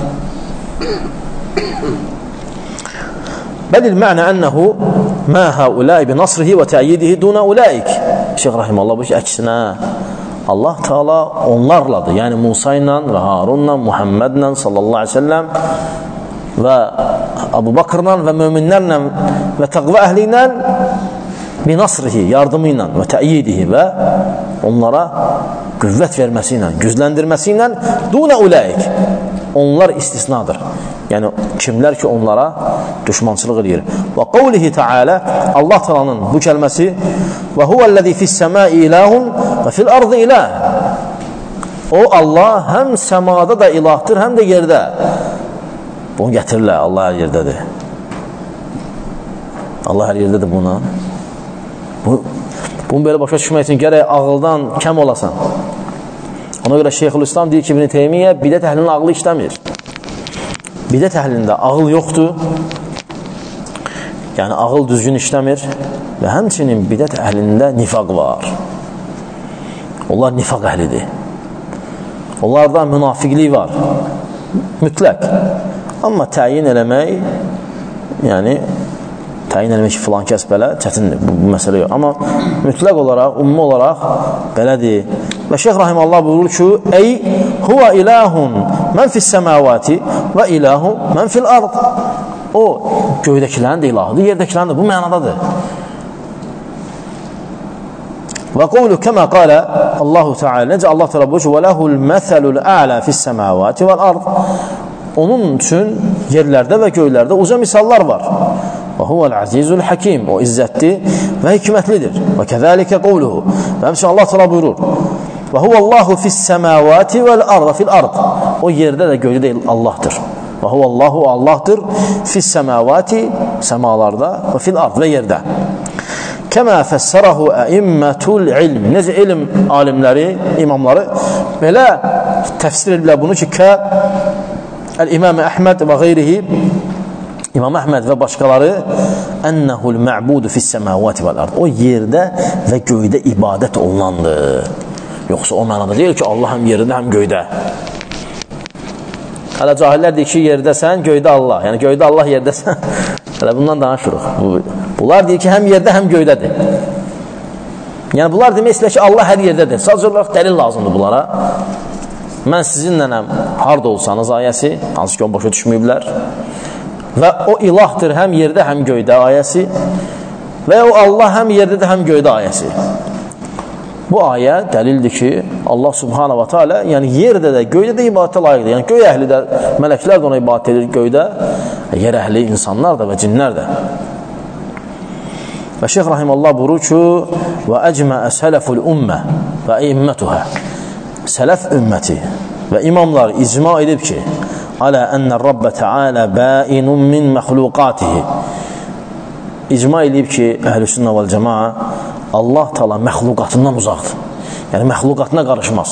Bədil mə'nə ənəhu mə həuləi bi nasrihi və təyidihi dunə uləik. Şeyx Rahimallah bu ki, əksinə Allah Teala onlarladır. Yəni Musa ilə və Harunla, Muhammedlə sallallahu aleyhi ve sellem və Əbu Bakrla və möminlərlə və təqva əhli ilə binasrihi, yardımı ilə və təyidihi və onlara qüvvət verməsi ilə, gücləndirməsi ilə dunə uləik. Onlar istisnadır. Yəni, kimlər ki, onlara düşmançılıq edir. Və qavlihi Teala, Allah Teala'nın bu kəlməsi və huvəl-ləzi fis-səmai ilahun və fil-ardı ilah. O, Allah həm səmada da ilahdır, həm də yerdə. Bunu gətirirlər, Allah hər yerdədir. Allah hər yerdədir buna. Bu, bunu belə başa düşmək üçün gərək ağıldan kəm olasan. Ona görə Şeyxülislam deyir ki, İbn Teymiyyə bidət əhlinin ağlı işləmir. Bidət əhlində ağıl yoxdur. Yəni, ağıl düzgün işləmir və həmçinin bidət əhlində nifaq var. Onlar nifaq əhlidir. Onlarda münafiqlik var. Mütləq. Amma təyin eləmək, yəni, təyin eləmək ki, filan kəs belə çətindir, bu, bu məsələ yox. Amma mütləq olaraq, umumi olaraq belədir. Və Şeyx Rahimallah buyurur ki, ey huva ilahun mən fis-səmavati və ilahu mən fil-ard. O, göydəkilərin də ilahıdır, yerdəkilərin də bu mənadadır. Və qovlu kəmə qalə Allahu Teala, necə Allah Teala buyurur ki, və ləhul məsəlul ələ fis-səmavati vəl-ard. Onun üçün yerlərdə və göylərdə uca misallar var. Və huvəl-əzizul həkim, o izzətli və hikmətlidir. Və kəzəlikə qovluhu. Və həmçin Allah Teala buyurur. Və huvəllahu fis-səmavati vəl-ard və fil-ard. O yerdə də göydə də Allahdır. Və huvəllahu Allahdır fis-səmavati, səmalarda və fil-ard və yerdə. Kəmə fəssərahu əimmətul ilm. Necə ilm alimləri, imamları belə təfsir edirlər bunu ki, kə Əl-İmam Əhməd və qeyrihi, İmam Əhməd və başqaları, ənəhul mə'budu fis-səmavati vəl-ard. O yerdə və göydə ibadət olunandır. Yoxsa o mənada deyil ki, Allah həm yerdə, həm göydə. Hələ cahillər deyir ki, yerdəsən, göydə Allah. Yəni, göydə Allah, yerdəsən. Hələ bundan danışırıq. Bunlar deyir ki, həm yerdə, həm göydədir. Yəni, bunlar demək istəyir ki, Allah hər yerdədir. Sadəcə olaraq dəlil lazımdır bunlara. Mən sizinlənəm, harda olsanız ayəsi, hansı ki, o başa düşməyiblər. Və o ilahdır həm yerdə, həm göydə ayəsi. Və o Allah həm yerdədir, həm göydə ayəsi. Bu ayə dəlildir ki, Allah subhanahu wa ta'ala yəni yerdə də, göydə də ibadətə layiqdir. Yəni göy əhli də, mələklər də ona ibadət edir göydə, yer əhli insanlar da və cinlər də. Və Şeyx Rahimallah buyurur ki, və əcməə sələful ümmə və immətühə, sələf ümməti və imamlar icma edib ki, alə ənə Rabbə Teala bəinun min məxluqatihi, icma edib ki, əhl-i sünnə vəl cəmaə Allah Teala məxluqatından uzaqdır. Yəni məxluqatına qarışmaz.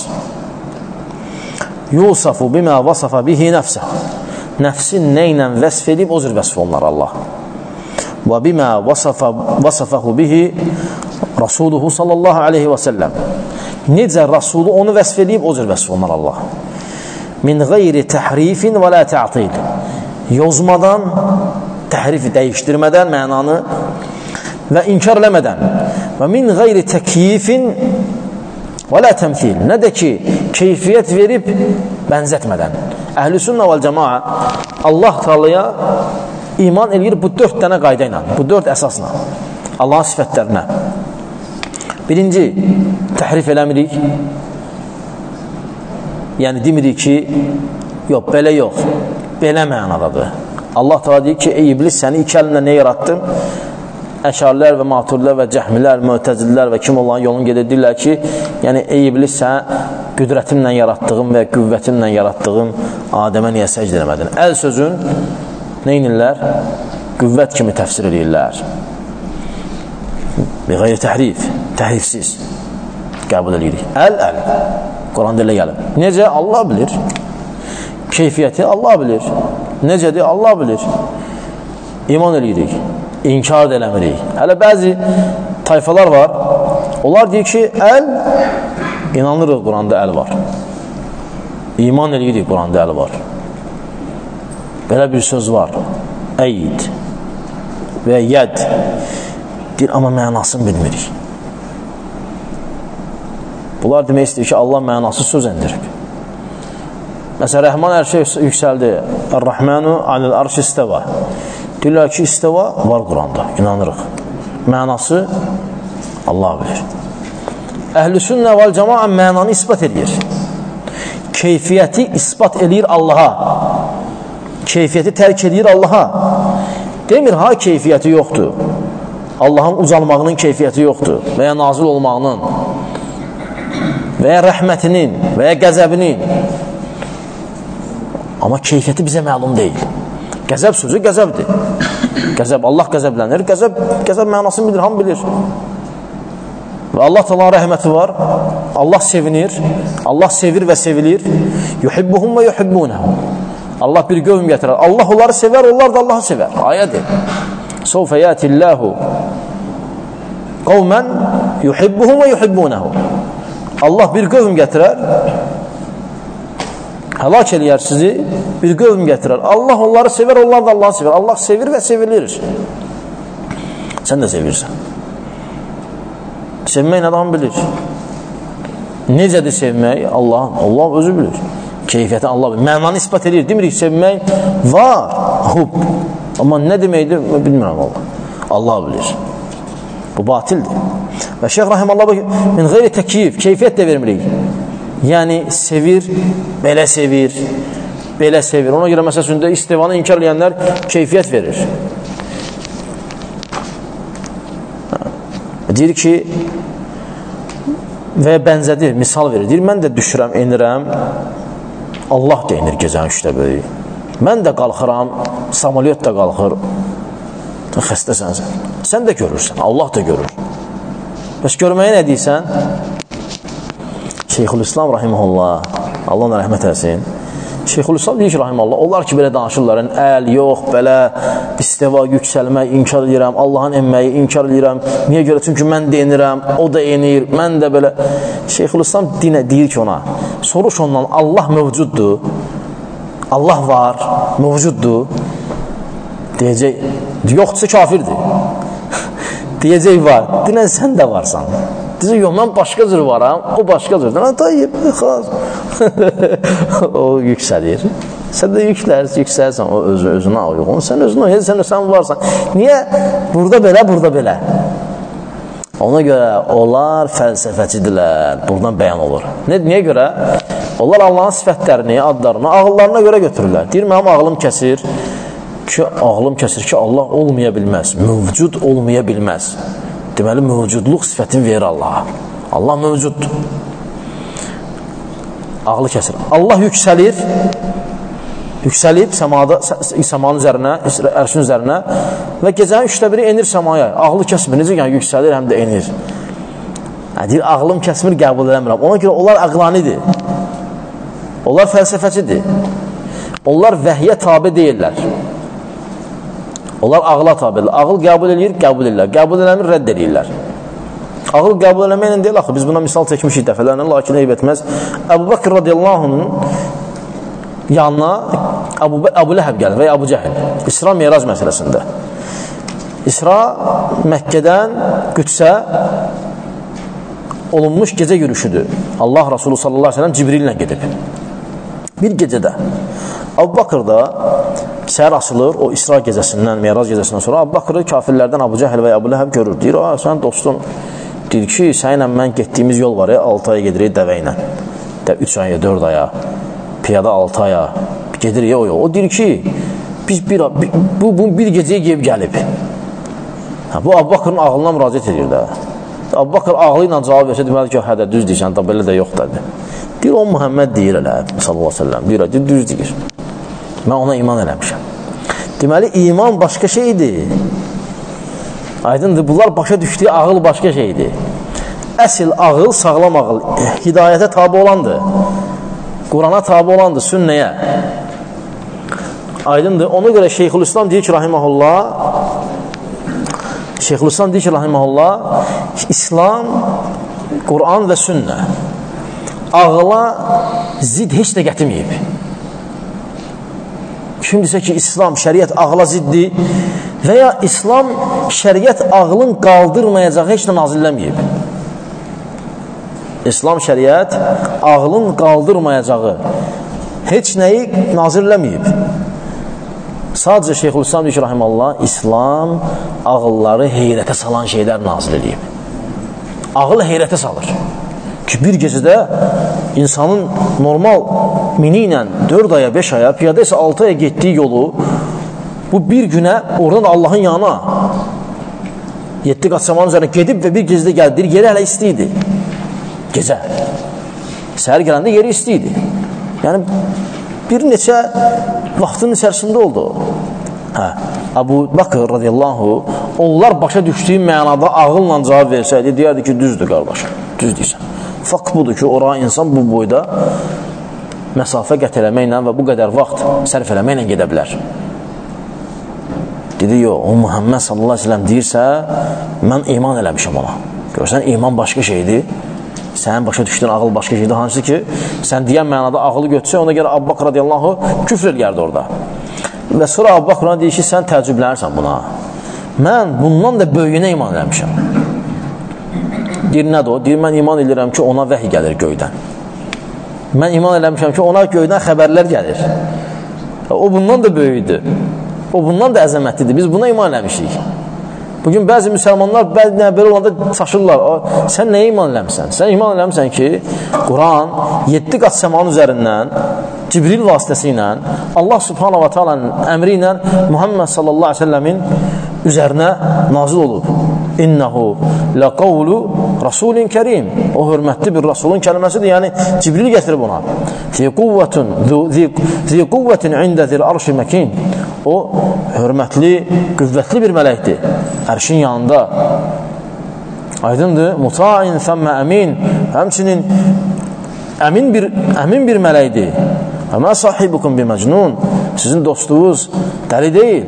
Yusafu bimə vasafa bihi nəfsə, nəfsin nə ilə vəsf edib, o cür vəsf olunlar Allah. Və bimə vasafahu bihi Rasuluhu sallallahu aleyhi və səlləm, necə Rasulu onu vəsf edib, o cür vəsf olunlar Allah. Min qeyri təhrifin və lə tə'til, yozmadan, təhrifi dəyişdirmədən mənanı və inkar eləmədən, və min qeyri təkyifin və lə təmthil, nə də ki, keyfiyyət verib bənzətmədən. Əhl-i sünnə vəl cəmaə Allah Teala'ya iman edir bu dörd dənə qayda ilə, bu dörd əsasla, Allahın sifətlərinə. Birinci, təhrif eləmirik, yəni demirik ki, yox, belə yox, belə mənadadır. Allah Teala deyir ki, ey iblis, səni iki əlimlə nə yaratdım? Əşarilər və maturilər və cəhmilər, mötəzillər və kim olan yolun gedirdirlər ki, yəni ey iblis, sən qüdrətimlə yaratdığım və qüvvətimlə yaratdığım Adəmə niyə səcd eləmədin? Əl sözün nə inirlər? Qüvvət kimi təfsir edirlər. Bir qeyri təhrif, təhrifsiz qəbul edirik. Əl, əl. Quranda elə gəlib. Necə? Allah bilir. Keyfiyyəti Allah bilir. Necədir? Allah bilir. İman edirik. İnkar da eləmirik. Hələ bəzi tayfalar var, onlar deyir ki, əl, inanırıq Quranda əl var. İman edirik Quranda əl var. Belə bir söz var, əyd və yəd, deyir, amma mənasını bilmirik. Bunlar demək istəyir ki, Allah mənası söz endirib. Məsələn, Rəhman hər şey yüksəldi. Ər-Rəhmənu alil arş istəva. Deyirlər ki, istəva var Quranda, inanırıq. Mənası Allah bilir. Əhl-i sünnə vəl cəmaə mənanı ispat edir. Keyfiyyəti ispat edir Allaha. Keyfiyyəti tərk edir Allaha. Demir, ha keyfiyyəti yoxdur. Allahın ucalmağının keyfiyyəti yoxdur. Və ya nazil olmağının, və ya rəhmətinin, və ya qəzəbinin. Amma keyfiyyəti bizə məlum deyil. Qəzəb sözü qəzəbdir. Qəzəb, Allah qəzəblənir. Qəzəb, qəzəb mənasını bilir, ham bilir. Və Allah Teala'nın rəhməti var. Allah sevinir. Allah sevir və sevilir. Yuhibbuhum və yuhibbunəhum. Allah bir qövm gətirər. Allah onları sevər, onlar da Allahı sevər. Ayədir. Sawfa yətillahu qavmən yuhibbuhum və yuhibbunəhum. Allah bir qövm gətirər, həlak eləyər sizi, bir qövm gətirər. Allah onları sevər, onlar da Allahı sevər. Allah sevir və sevilir. Sən də sevirsən. Sevmək adam bilir. Necədir sevmək? Allah, Allah özü bilir. Keyfiyyəti Allah bilir. Mənanı ispat edir. Demirik, sevmək var. Hub. Amma nə deməkdir? Bilmirəm Allah. Allah bilir. Bu batildir. Və Şeyx Rahimallah min qeyri təkyif, keyfiyyət də vermirik. Yəni, sevir, belə sevir, belə sevir. Ona görə məsələsində istivanı inkar eləyənlər keyfiyyət verir. Deyir ki, və bənzədir, misal verir. Deyir, mən də düşürəm, enirəm, Allah da enir gecənin üçdə böyük. Mən də qalxıram, samolyot da qalxır. Xəstəsən sən. Sən də görürsən, Allah da görür. Bəs görməyə nə deyirsən? Şeyxülislam rahiməhullah, Allah ona rəhmət eləsin. Şeyxülislam deyir ki, rahiməhullah, onlar ki, belə danışırlar, əl, yox, belə isteva, yüksəlmək, inkar edirəm, Allahın enməyi inkar edirəm. Niyə görə? Çünki mən də enirəm, o da enir, mən də belə. Şeyxülislam deyir ki ona, soruş ondan, Allah mövcuddur, Allah var, mövcuddur. Deyəcək, yoxdursa kafirdir. Deyəcək, var. Dinən, sən də varsan. Deyəcək, yox, mən başqa cür varam, o başqa cür. Deyən, tayyib, xaz. O yüksəlir. Sən də yüklərsən, yüksəlsən, o özü, özünə uyğun. Sən özünə, sən, sən varsan. Niyə? Burada belə, burada belə. Ona görə onlar fəlsəfəçidirlər. Buradan bəyan olur. Ne, niyə görə? Onlar Allahın sifətlərini, adlarını ağıllarına görə götürürlər. Deyir, mənim ağlım kəsir ki, ağlım kəsir ki, Allah olmaya bilməz. Mövcud olmaya bilməz. Deməli, mövcudluq sifətini verir Allaha. Allah mövcuddur. Ağlı kəsir. Allah yüksəlir, yüksəlib səmada, səmanın üzərinə, ərşin üzərinə və gecənin üçdə biri enir səmaya. Ağlı kəsmir, necə yəni yüksəlir, həm də enir. Yəni, deyir, ağlım kəsmir, qəbul edəmirəm. Ona görə onlar əqlanidir. Onlar fəlsəfəcidir. Onlar vəhyə tabi deyirlər. Onlar ağla tabi edirlər. Ağıl qəbul edir, qəbul edirlər. Qəbul eləmir, rədd edirlər. Ağıl qəbul eləməklə deyil, axı, biz buna misal çəkmişik dəfələrlə, lakin eyb etməz. Əbu Bakr radiyallahu anh'ın yanına Əbu, Əbu Ləhəb gəlir və ya Əbu Cəhil. İsra Meyraz məsələsində. İsra Məkkədən Qüdsə olunmuş gecə yürüşüdür. Allah Rasulü sallallahu aleyhi ve sellem Cibril ilə gedib. Bir gecədə. Əbu Bakr da səhər açılır, o İsra gecəsindən, Meyraz gecəsindən sonra Əbu Bakrı kafirlərdən Əbu Cəhil və ya Əbu Ləhəb görür. Deyir, sən dostum, deyir ki, sənlə mən getdiyimiz yol var ya, altı aya gedirik dəvə ilə. üç aya, dörd aya, piyada altı aya gedir ya o yol. O deyir ki, biz bir, bu, bu bir gecəyə gelib gəlib. Ha, bu Əbu Bakrın ağlına müraciət edir də. Əbu Bakr ağlı ilə cavab versə, deməli ki, hə də düz deyirsən, da belə də yox dedi. Deyir, o Muhammed deyir elə, sallallahu aleyhi ve sellem, deyir, deyir, düz deyir. Mən ona iman eləmişəm. Deməli, iman başqa şeydir. Aydındır, bunlar başa düşdüyü ağıl başqa şeydir. Əsil ağıl, sağlam ağıl, hidayətə tabi olandır. Qurana tabi olandır, sünnəyə. Aydındır, ona görə Şeyxülislam deyir ki, rahiməhullah, Şeyxülislam deyir ki, rahiməhullah, İslam, Quran və sünnə ağıla zid heç də gətirməyib. Kim desə ki, İslam, şəriət ağla ziddir və ya İslam, şəriət ağlın qaldırmayacağı heç də nazilləməyib. İslam, şəriət ağlın qaldırmayacağı heç nəyi nazilləməyib. Sadəcə Şeyxülislam deyir ki, rahimallah, İslam ağılları heyrətə salan şeylər nazil edib. Ağıl heyrətə salır. Ki, bir gecədə insanın normal mini ilə dörd aya, beş aya, piyada isə altı aya getdiyi yolu bu bir günə oradan Allahın yanına yeddi qat səmanın üzərine gedib və bir gecədə gəldir, yeri hələ istiydi. Gecə. Səhər gələndə yeri istiydi. Yəni, bir neçə vaxtın içərisində oldu. Hə, Əbu Bakr radiyallahu, onlar başa düşdüyü mənada ağılla cavab versəydi, deyərdi ki, düzdür qardaş, düz deyirsən. Fakt budur ki, oraya insan bu boyda məsafə qət eləməklə və bu qədər vaxt sərf eləməklə gedə bilər. Dedi, yox, o Muhammed sallallahu aleyhi ve sellem deyirsə, mən iman eləmişəm ona. Görsən, iman başqa şeydir, sənin başa düşdüyün ağıl başqa şeydir. Hansı ki, sən deyən mənada ağılı götürsə, ona görə Əbu Bakr radiyallahu küfr eləyərdi orada. Və sonra Əbu Bakr deyir ki, sən təəccüblənirsən buna. Mən bundan da böyüyünə iman eləmişəm. Deyir, nədir o? Deyir, mən iman edirəm ki, ona vəhi gəlir göydən. Mən iman eləmişəm ki, ona göydən xəbərlər gəlir. O bundan da böyüdür. O bundan da əzəmətlidir. Biz buna iman eləmişik. Bugün bəzi müsəlmanlar belə olanda çaşırlar. Sən nəyə iman eləmişsən? Sən iman eləmişsən ki, Quran yeddi qat səmanın üzərindən Cibril vasitəsi ilə Allah subhanahu wa ta'alanın əmri ilə Muhammed sallallahu aleyhi ve sellemin üzərinə nazil olub. İnnehu laqavlu rasulin kərim. O hörmətli bir rasulun kəlməsidir. Yəni Cibril gətirib ona. Zi quvvetun zi quvvetin ində zil arşi məkin. O hörmətli, qüvvətli bir mələkdir. Ərşin yanında. Aydındır. Muta'in səmmə əmin. Həmçinin əmin bir, əmin bir mələkdir. Əmə sahibukum bir məcnun. Sizin dostluğunuz dəli deyil.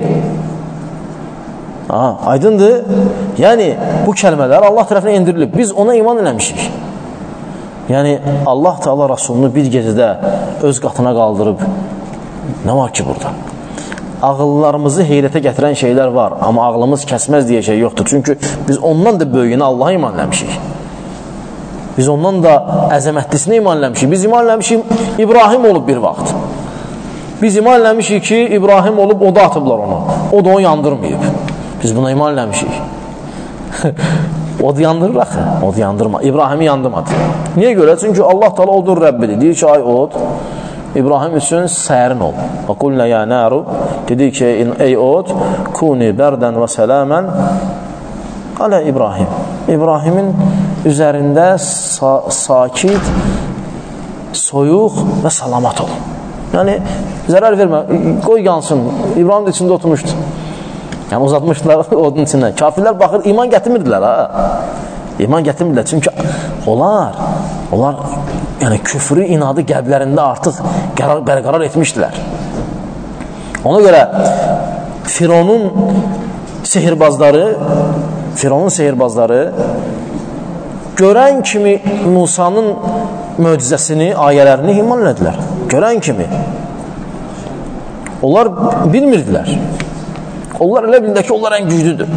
Aha, aydındır. Yəni, bu kəlmələr Allah tərəfinə indirilib. Biz ona iman eləmişik. Yəni, Allah Teala Rasulunu bir gecədə öz qatına qaldırıb. Nə var ki burada? Ağıllarımızı heyrətə gətirən şeylər var. Amma ağlımız kəsməz deyə şey yoxdur. Çünki biz ondan da böyüyünə Allaha iman eləmişik. Biz ondan da əzəmətlisinə iman eləmişik. Biz iman eləmişik, İbrahim olub bir vaxt. Biz iman eləmişik ki, İbrahim olub, o da atıblar onu. O da onu yandırmayıb. Biz buna iman eləmişik. Od yandırır axı, od yandırma. İbrahimi yandırmadı. Niyə görə? Çünki Allah Teala odur Rəbbidir. Deyir ki, ay od, İbrahim üçün sərin ol. Və qulnə ya nəru, dedi ki, ey od, kuni bərdən və sələmən alə İbrahim. İbrahimin üzərində sa sakit, soyuq və salamat ol. Yəni, zərər vermə, qoy yansın. İbrahim də içində oturmuşdu. Yəni, uzatmışdılar odun içində. Kafirlər baxır, iman gətirmirdilər, ha? İman gətirmirdilər. Çünki onlar, onlar yəni, küfrü, inadı qəlblərində artıq qərar, bərqərar etmişdilər. Ona görə Fironun sehirbazları, Fironun sehirbazları görən kimi Musanın möcüzəsini, ayələrini iman elədilər. Görən kimi. Onlar bilmirdilər. Onlar elə bildi ki, onlar ən güclüdür.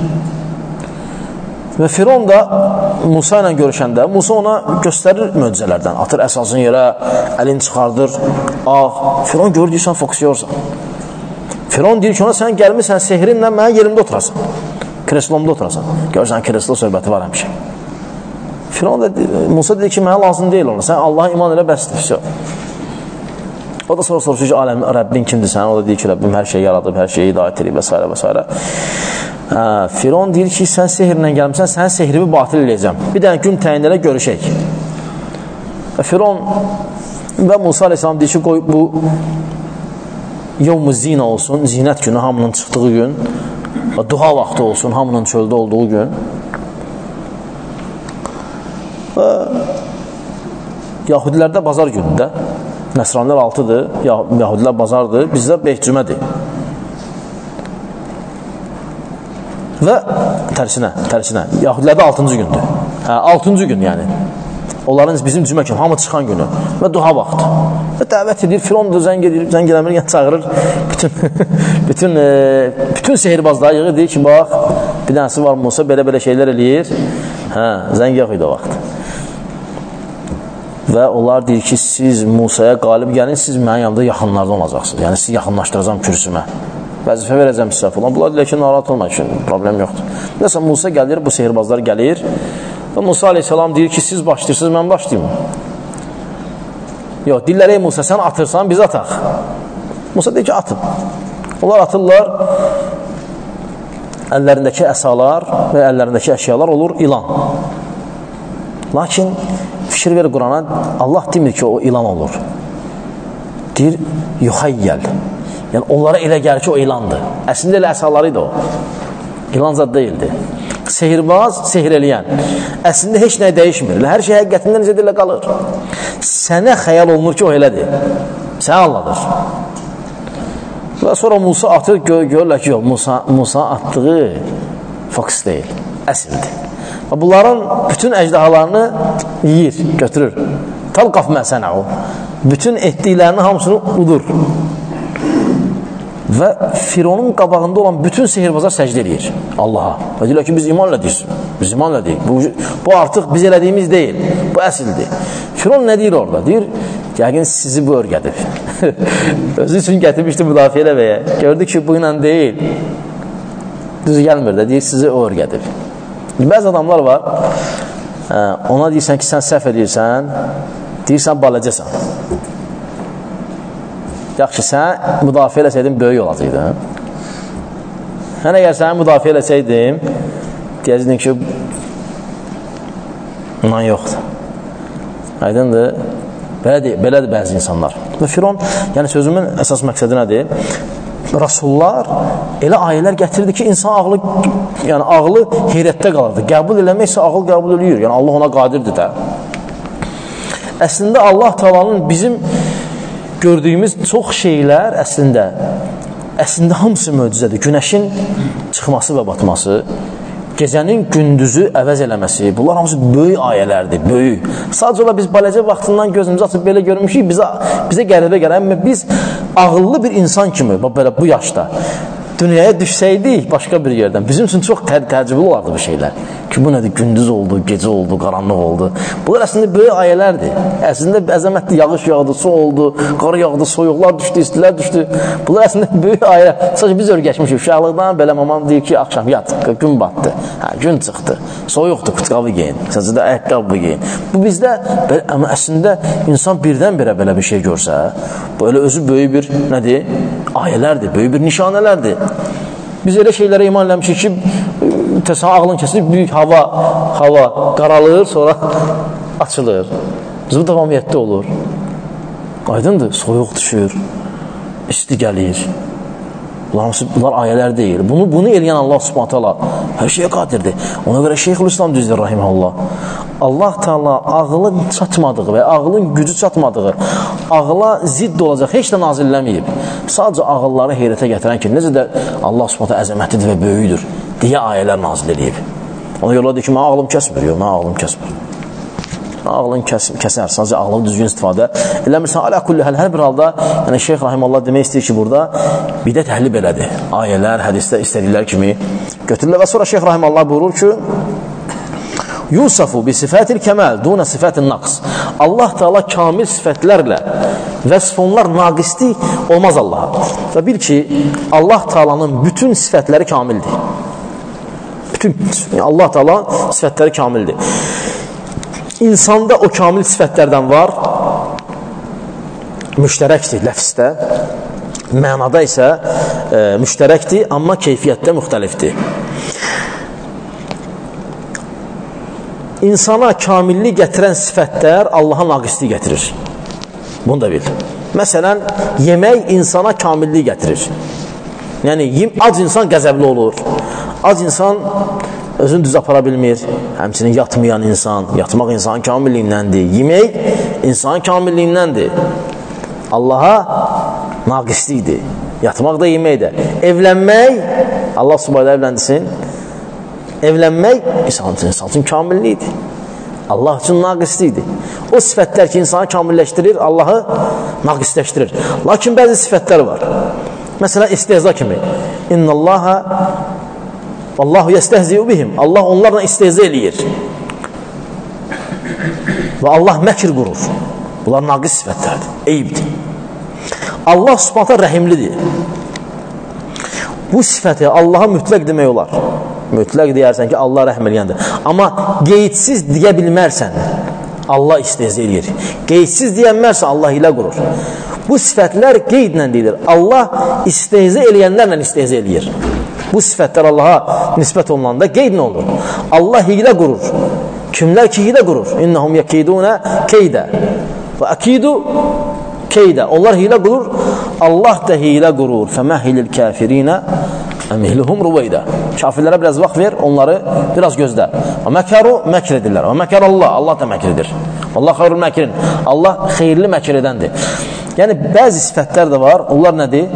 Və Firon da Musa ilə görüşəndə, Musa ona göstərir möcüzələrdən. Atır əsasını yerə, əlini çıxardır, ağ. Firon görür, deyir, sən fokusyorsan. Firon deyir ki, ona sən gəlmirsən sehrinlə mənə yerimdə oturasan. Kreslomda oturasan. Görürsən, kreslo söhbəti var həmişə. Firon da, Musa dedi ki, mənə lazım deyil ona. Sən Allaha iman elə bəsdir. O da sonra soruşur ki, aləm, Rəbbin kimdir sən? O da deyir ki, Rəbbim hər şeyi yaradıb, hər şeyi hidayət edib və s. və s. Hə, Firon deyir ki, sən sehirlə gəlmişsən, sən sehrimi batil edəcəm. Bir dənə gün təyinlərə görüşək. Firon və Musa aleyhissalam deyir ki, qoy bu yevm-i zina olsun, zinət günü, hamının çıxdığı gün, duha vaxtı olsun, hamının çöldə olduğu gün. Və Yahudilərdə bazar günündə, Nəsranilər altıdır, Yahudilər bazardır, bizdə beş cümədir. Və tərsinə, tərsinə, Yahudilərdə altıncı gündür. Hə, altıncı gün yəni. Onların bizim cümə kimi, hamı çıxan günü və duha vaxtı. Və dəvət edir, Firon da zəng edir, zəng eləmir, yəni çağırır. Bütün, bütün, e, bütün sehirbazları yığır, deyir ki, bax, bir dənəsi var Musa, belə-belə şeylər eləyir. Hə, zəng yox idi o vaxt. Və onlar deyir ki, siz Musaya qalib gəlin, siz mənim yanımda yaxınlarda olacaqsınız. Yəni, sizi yaxınlaşdıracam kürsümə. Vəzifə verəcəm sizə falan. Bunlar deyir ki, narahat olmaq üçün, problem yoxdur. Nəsə, Musa gəlir, bu sehirbazlar gəlir. Və Musa aleyhissalam deyir ki, siz başlayırsınız, mən başlayayım. Yox, deyirlər, ey Musa, sən atırsan, biz ataq. Musa deyir ki, atın. Onlar atırlar, əllərindəki əsalar və əllərindəki əşyalar olur ilan. Lakin fikir ver Qurana, Allah demir ki, o ilan olur. Deyir, yuhayyəl. Yəni, onlara elə gəlir ki, o ilandır. Əslində elə əsalarıydı o. İlan zad deyildi. Sehirbaz, sehir eləyən. Əslində heç nə dəyişmir. Hər şey həqiqətində necə dilə qalır. Sənə xəyal olunur ki, o elədir. Sənə anladır. Və sonra Musa atır, gör, görürlər ki, yox, Musa, Musa atdığı fokus deyil, əsildir. Və bunların bütün əcdahalarını yiyir, götürür. Talqaf məsənə o. Bütün etdiklərini hamısını udur. Və Fironun qabağında olan bütün sehirbazlar səcdə edir Allaha. Və deyirlər ki, biz iman elədik. Biz iman elədik. Bu, bu artıq biz elədiyimiz deyil. Bu əsildir. Firon nə deyir orada? Deyir, yəqin sizi bu örgədir. Özü üçün gətirmişdi müdafiə eləməyə. Gördü ki, bu ilə deyil. Düzü gəlmir də, deyir, sizi o örgədir. Bəzi adamlar var, ona deyirsən ki, sən səhv edirsən, deyirsən, balacəsən. Yaxşı, sən müdafiə eləsəydin, böyük olacaqdın. Hən əgər səni müdafiə eləsəydim, deyəcəkdin ki, bundan yoxdur. Aydındır, belədir, belədir bəzi insanlar. Və Firon, yəni sözümün əsas məqsədi nədir? Rasullar elə ayələr gətirdi ki, insan ağlı, yəni ağlı heyrətdə qalırdı. Qəbul eləməksə ağıl qəbul eləyir. Yəni Allah ona qadirdir də. Əslində Allah Taala'nın bizim gördüyümüz çox şeylər əslində əslində hamısı möcüzədir. Günəşin çıxması və batması, gecənin gündüzü əvəz eləməsi, bunlar hamısı böyük ayələrdir, böyük. Sadəcə ola biz balacə vaxtından gözümüzü açıb belə görmüşük, bizə, bizə qəribə gəlir. Amma biz ağıllı bir insan kimi, belə bu yaşda dünyaya düşsəydik başqa bir yerdən, bizim üçün çox tə təəccüblü olardı bu şeylər. Ki, ki, bu nədir? Gündüz oldu, gecə oldu, qaranlıq oldu. Bunlar əslində böyük ayələrdir. Əslində əzəmətli yağış yağdı, su oldu, qar yağdı, soyuqlar düşdü, istilər düşdü. Bunlar əslində böyük ayələr. Sadəcə biz öyrəşmişik. Uşaqlıqdan belə mamam deyir ki, axşam yat, gün batdı, hə, gün çıxdı, soyuqdur, qutqabı giyin, sadəcə ayaqqabı giyin. Bu bizdə, amma əslində insan birdən-birə belə bir şey görsə, böyle özü böyük bir nədir? Ayələrdir, böyük bir nişanələrdir. Biz elə şeylərə iman eləmişik ki, təsəvvür ağlın kəsilir, büyük hava, hava qaralır, sonra açılır. Biz bu davamiyyətdə olur. Aydındır, soyuq düşür, isti gəlir. Bunlar, bunlar ayələr deyil. Bunu, bunu eləyən Allah subhanət hala hər şeyə qadirdir. Ona görə Şeyxülislam düzdür, rahiməhullah. Allah Teala ağlın çatmadığı və ağlın gücü çatmadığı, ağla zidd olacaq, heç də nazilləməyib. Sadəcə ağılları heyrətə gətirən ki, necə də Allah subhanətə əzəmətlidir və böyüdür deyə ayələr nazil edib. Ona görə deyir ki, mən ağlım kəsmir, yox, mən ağlım kəsmir. Ağlın kəs, kəsər, sadəcə ağlını düzgün istifadə eləmirsən. Alə kulli həl, hər bir halda yəni Şeyx rahiməllah demək istəyir ki, burada bidət əhli belədir. Ayələr, hədisdə istədiklər kimi götürürlər. Və sonra Şeyx rahiməllah buyurur ki, Yusafu bi sifətil kəməl, duna sifətil naqs. Allah Teala kamil sifətlərlə vəsf onlar naqisli olmaz Allaha. Və bil ki, Allah Teala'nın bütün sifətləri kamildir. Bütün, Allah Teala sifətləri kamildir. İnsanda o kamil sifətlərdən var, müştərəkdir ləfsdə, mənada isə e, müştərəkdir, amma keyfiyyətdə müxtəlifdir. İnsana kamillik gətirən sifətlər Allaha naqislik gətirir. Bunu da bil. Məsələn, yemək insana kamillik gətirir. Yəni, ac insan qəzəbli olur. Ac insan özünü düz apara bilmir. Həmçinin yatmayan insan, yatmaq insanın kamilliyindəndir. Yemək insanın kamilliyindəndir. Allaha naqislikdir. Yatmaq da, yemək də. Evlənmək, Allah subhanahu evləndirsin. Evlənmək insan üçün, insan üçün kamillikdir. Allah üçün naqislikdir. O sifətlər ki, insanı kamilləşdirir, Allahı naqisləşdirir. Lakin bəzi sifətlər var. Məsələn, istehza kimi. İnnallaha Allahu yestehzi'u bihim. Allah onlarla istehza eləyir. Və Allah məkr qurur. Bunlar naqis sifətlərdir, eyibdir. Allah subhanətə rəhimlidir. Bu sifəti Allaha mütləq demək olar. Mütləq deyərsən ki, Allah rəhm eləyəndir. Amma qeydsiz deyə bilmərsən, Allah istehza eləyir. Qeydsiz deyənmərsə, Allah ilə qurur. Bu sifətlər qeydlə deyilir. Allah istehza eləyənlərlə istehza eləyir. Bu sifətlər Allaha nisbət olunanda qeyd nə olur? Allah hilə qurur. Kimlər ki hilə qurur? İnnəhum yəkidunə keydə və əkidu keydə. Onlar hilə qurur. Allah da hilə qurur. Fəməhilil kəfirinə əmihluhum ruveydə. Kafirlərə biraz vaxt ver, onları biraz gözlə. Və məkəru məkr edirlər. Və məkər Allah, Allah da məkr edir. Allah xeyrul məkrin. Allah xeyirli məkr edəndir. Yəni, bəzi sifətlər də var. Onlar nədir?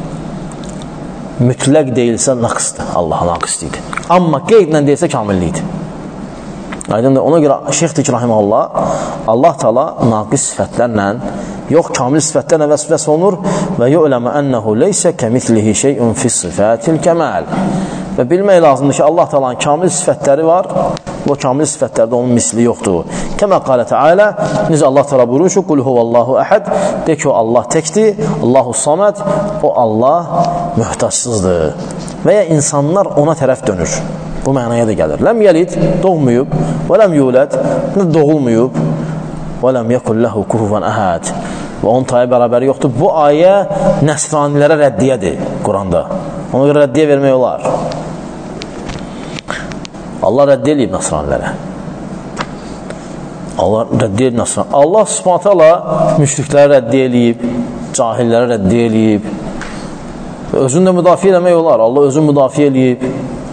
Mütləq deyilsə naqsdır, Allaha naqislidir. Amma qeydlə deyilsə kamillikdir. Aydındır, ona görə Şeyxdir ki, rahiməhullah, Allah Teala naqis sifətlərlə, yox, kamil sifətlərlə vəsvəs olunur və yu'ləmə ənəhu leysə kəmitlihi şeyun fis sifətil kəməl. Və bilmək lazımdır ki, Allah Teala'nın kamil sifətləri var, bu kamil sifətlərdə onun misli yoxdur. Kəmə qalə Teala, necə Allah Teala buyurur ki, qul huvallahu əhəd, de ki, o Allah təkdir, Allahu saməd, o Allah möhtaçsızdır. Və ya insanlar ona tərəf dönür. Bu mənaya da gəlir. Ləm yəlid, doğmayıb, və ləm yulad, nə doğulmayıb, və ləm yəkulləhu kufuvan əhəd. Və onun tayı bərabəri yoxdur. Bu ayə nəsranilərə rəddiyədir Quranda. Ona görə rəddiyə vermək olar. Allah rəddiyə eləyib nəsranilərə. Allah rəddiyə eləyib nəsranilərə. Allah subhanətə Allah müşriklərə rəddiyə eləyib, cahillərə rəddiyə eləyib. Özünü də müdafiə eləmək olar. Allah özünü müdafiə eləyib.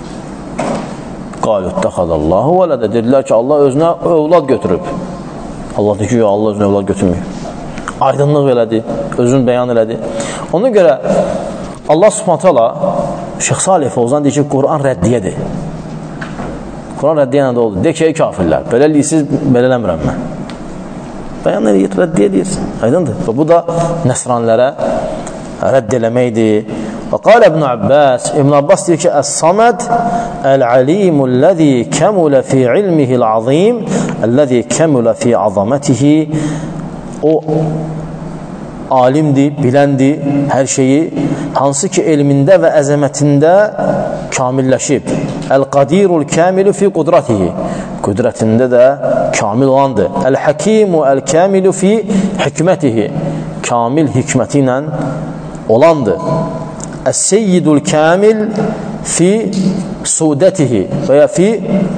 Qalüttəxadallahu və lədə. Dedilər ki, Allah özünə övlad götürüb. Allah deyir ki, Allah özünə övlad götürməyib. Aydınlıq elədi, özünü bəyan elədi. Ona görə Allah subhanətə Allah Şeyx Salih Fovzan deyir ki, Quran rəddiyədir. Quran rəddiyə nədə oldu? De ki, ey kafirlər, belə eləyisiz, belə eləmirəm mən. Bəyan eləyir, rəddiyə eləyirsin. Aydındır. Və bu da nəsranilərə rədd eləməkdir. Və qalə İbn Abbas, İbn Abbas deyir ki, Əs-Saməd əl-alimul-ləzi kəmulə fi ilmihil-azim, əl-ləzi kəmulə fi azamətihi. O alimdir, biləndir hər şeyi, hansı ki elmində və əzəmətində kamilləşib. Əl-qadirul kəmilu fi qudratihi, qüdrətində də kamil olandır. Əl-həkimu əl-kəmilu fi hikmətihi, kamil hikməti ilə olandır. Əs-seyyidul kamil fi sudətihi və ya fi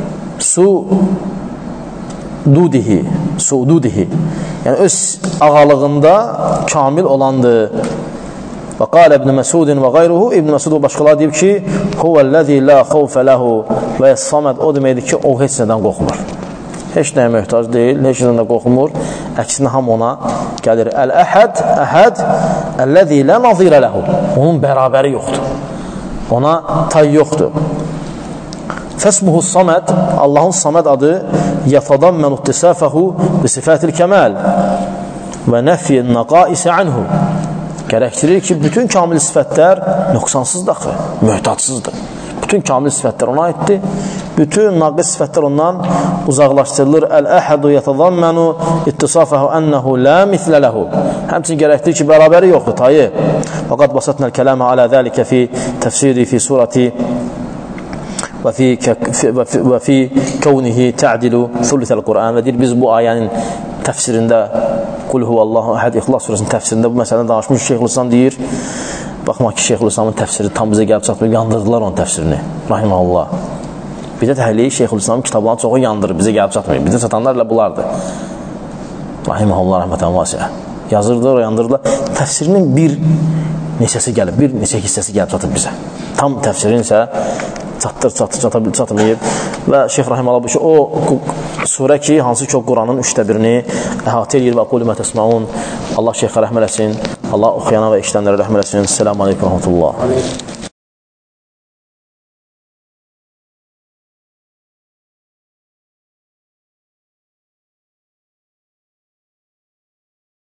sududihi, sududihi, yəni öz ağalığında kamil olandır. Və qalə İbn Məsudin və qayruhu, İbn Məsud və başqalar deyib ki, huvəl-ləzi la xawfə ləhu və Əs-Saməd o deməkdir ki, o heç nədən qorxmur. Heç nəyə möhtac deyil, heç nədən də qorxmur. Əksinə ham ona gəlir. Əl-əhəd, əhəd, əlləzi lə nazirə ləhu. Onun bərabəri yoxdur. Ona tay yoxdur. Fəsmuhus-Saməd, Allahın Saməd adı yətadammən ittisafəhu bi sifətil kəməl və nəfiyyən nəqaisə anhu. Gərəkdirir ki, bütün kamil sifətlər nöqsansızdır axı, möhtacsızdır. Bütün kamil sifətlər ona aiddir. Bütün naqis sifətlər ondan uzaqlaşdırılır. Əl-əhədu yətəzammənu ittisafəhu ənəhu lə mislə ləhu. Həmçin gərəkdirir ki, bərabəri yoxdur, tayı. Fəqad basatnəl kələmə alə zəlikə fi təfsiri fi surati və fi, və fi kəvnihi tə'dilu thulithəl Qur'an. Və deyir, biz bu ayənin təfsirində Qul huvallahu əhəd İxlas surəsinin təfsirində bu məsələni danışmış. Şeyxülislam deyir, baxmaq ki, Şeyxülislamın təfsiri tam bizə gəlib çatmır, yandırdılar onun təfsirini, rahiməhullah. Bidət əhli Şeyxülislamın kitablarını çoxu yandırır, bizə gəlib çatmır. Bizə çatanlar ilə bunlardır. Rahiməhullah, rəhmətən vasiyə. Yazırdılar, yandırdılar. Təfsirinin bir neçəsi gəlib, bir neçə hissəsi gəlib çatıb bizə. Tam təfsirin isə çatdır, çatır, çatır, çatmayıb. Və Şeyx Rahiməllah bu ki, o surə ki, hansı ki o Quranın üçdə birini əhatə edir və qulü mə təsməun. Allah Şeyxə rəhmət eləsin, Allah oxuyana və işlənlərə rəhmət eləsin. Selamun aleyküm və rəhmətullah.